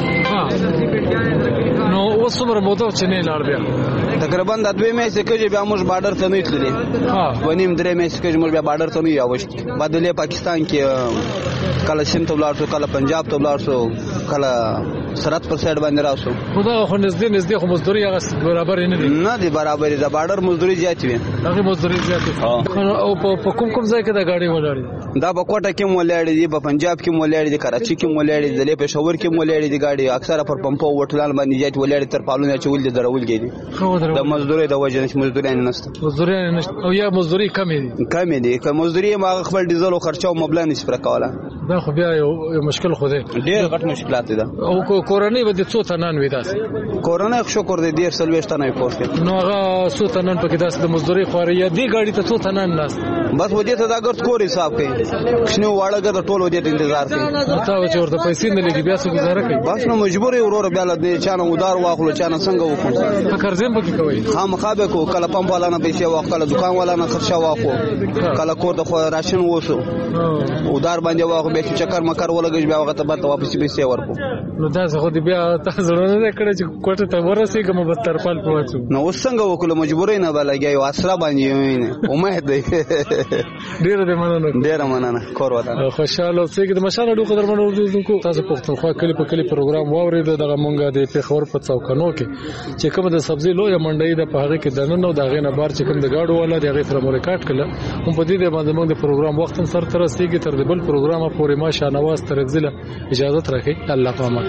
ها نو اوس څومره موده چې نه لاړ بیا؟ تقریبا د دوه میاشتې کې بیا موږ بارډر ته نه تللی. ها ونیم درې میاشتې کې موږ بیا بارډر ته نه یاوښت. بدلې پاکستان کې کله سند ته ولاړ شو کله پنجاب ته ولاړ شو کله سرحد پر سایډ باندې راوسو. خدا خو نږدې نږدې خو مزدوري هغه برابر نه دي. نه دي برابر دي. د بارډر مزدوري زیات وي. هغه مزدوري زیات دي. او په کوم کوم ځای کې د گاډي ولاړ دي؟ دا په کوټه کې ولاړ دي په پنجاب کې ولاړ دي کراچي کې ولاړ دي د پېښور کې ولاړ دي گاډي اکثره پر پمپو وټلال باندې زیات ولاړ تر پالونه چول دي درول دي. د مزدوري د وجه نش مزدوري نه نشته. مزدوري نشته او یا مزدوري کمې دي. کمې دي که مزدوري ما خپل ډیزل او خرچه او مبلغ نشي پر کوله. دا خو بیا یو مشکل خو دی. ډېر غټ مشکلات دي. او کورنۍ به د څو تنان وي داسې؟ کورنۍ شکر دې ډېر سلويشت نه پوښتنه. نو هغه څو تنان پکې داسې د مزدوري خوري یا دی گاډي ته څو تنان ناس؟ بس ودې ته دا ګرځ کور حساب کوي. کښنه واړه ګر ټول ودې ته انتظار کوي. تا چې ورته پیسې نه لګي بیا څه گزاره کوي؟ بس نو مجبور یې ورور بیا له چانه ودار واخلو چانه څنګه وکړو. په قرضې پکې کوي. خامخابه کو کله پمپ والا نه پیسې واخ کله دکان والا نه خرچه واخو کله کور د خو راشن ووسو ودار باندې واخو به چکر مکر ولګي بیا وخت به واپس پیسې ورکو. نو دا څه خو دې بیا تاسو نه کړی چې کوټه ته ورسېږم به ترپال پوهڅو. نو اوس څنګه وکړو مجبورې نه بلګي او اسره باندې نه امید دی. ډیر دې مننه ډیر مننه کور وته خوشاله اوسئ د مشال اډو قدر منو ورزونکو تاسو پښتونخوا کلی په کلی پروګرام واورید دغه مونږه د پیښور په څوکانو کې چې کوم د سبزی لوی منډي د په هغه کې دننه د غینه بار چې کوم د گاډو والا د هغه سره مو ریکارډ کړل هم په دې باندې موږ د پروګرام وخت سره تر رسیدي تر بل پروګرام پورې ما شانواز ترغزله اجازه راکړئ الله پامان.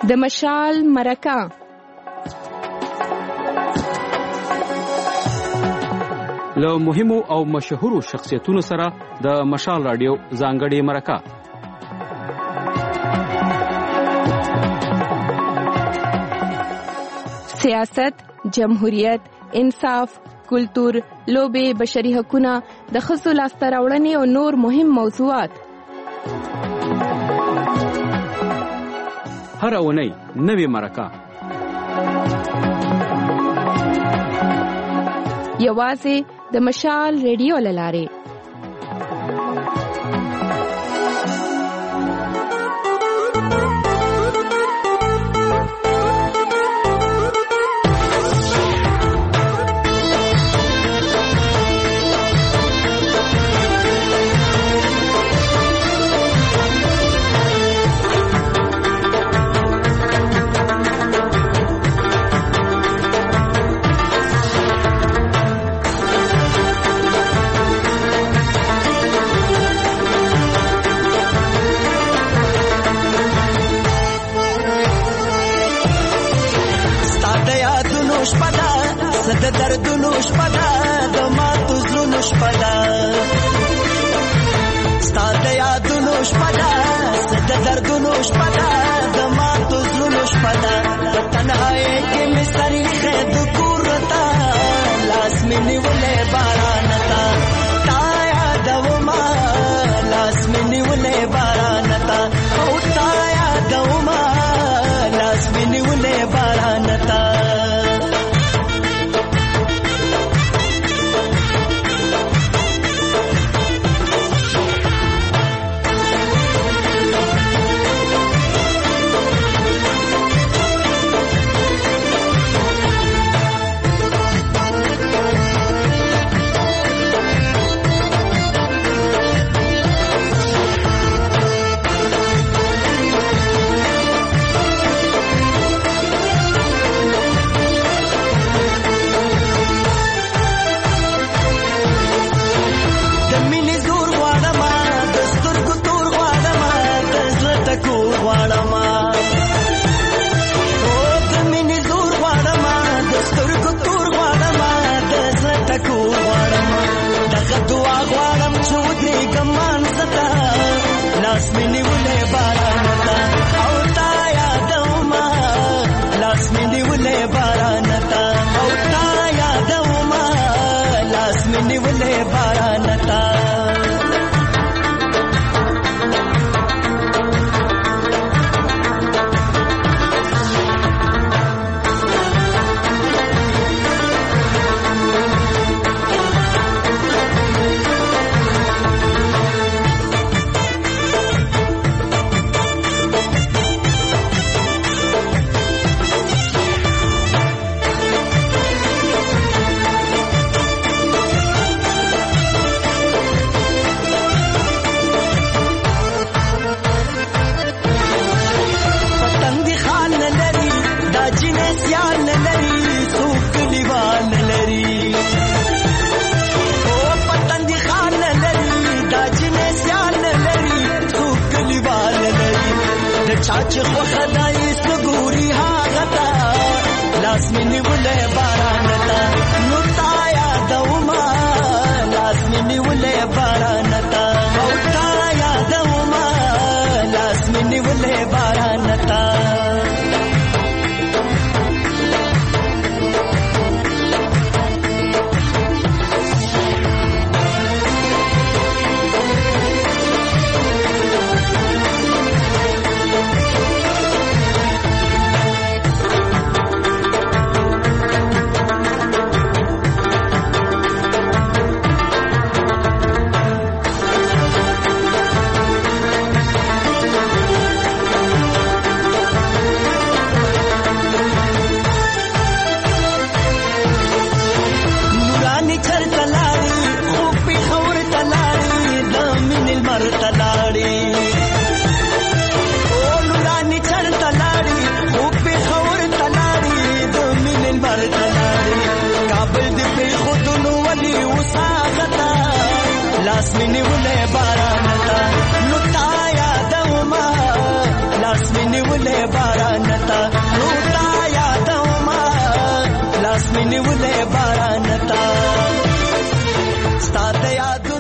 د مشال مرکه. له مهمو او مشهورو شخصیتونو سره د مشال رادیو ځانګړې مرکه. سیاست، جمهوریت، انصاف، کلتور، لوبې، بشري حقونه، د ښځو لاسته راوړنې او نور مهم موضوعات. هر اونۍ نوې مرکه. یوازې د مشال ریډیو له لارې. د دردونو شپه ده، د ماتو زړونو شپه ده، ستا د یادونو شپه ده، د دردونو شپه ده، د ماتو زړونو شپه ده. په تنهایۍ کې مې سر ایښی د کور ته، لاس مې نیولی باران ته، تا یادومه لاس مې نیولی باران ته، او تا یادومه لاس مې نیولی باران ته. لاس مې نیولې باران ته، او تا یادومه لاس مې نیولې باران ته، او تا یادومه لاس مې نیولې باران ته. چاچ خوخه دای سګوري هغه تا، لاس مې نیولې باران ته، نو تا یادومه لاس مې نیولې باران ته، او تا یادومه لاس مې نیولې باران ته. لاس مې نیولې باران ته، نو تا یادومه لاس لاس مې نیولې باران تا نو تا یادوما لاس مې نیولې باران تا ستا د یادو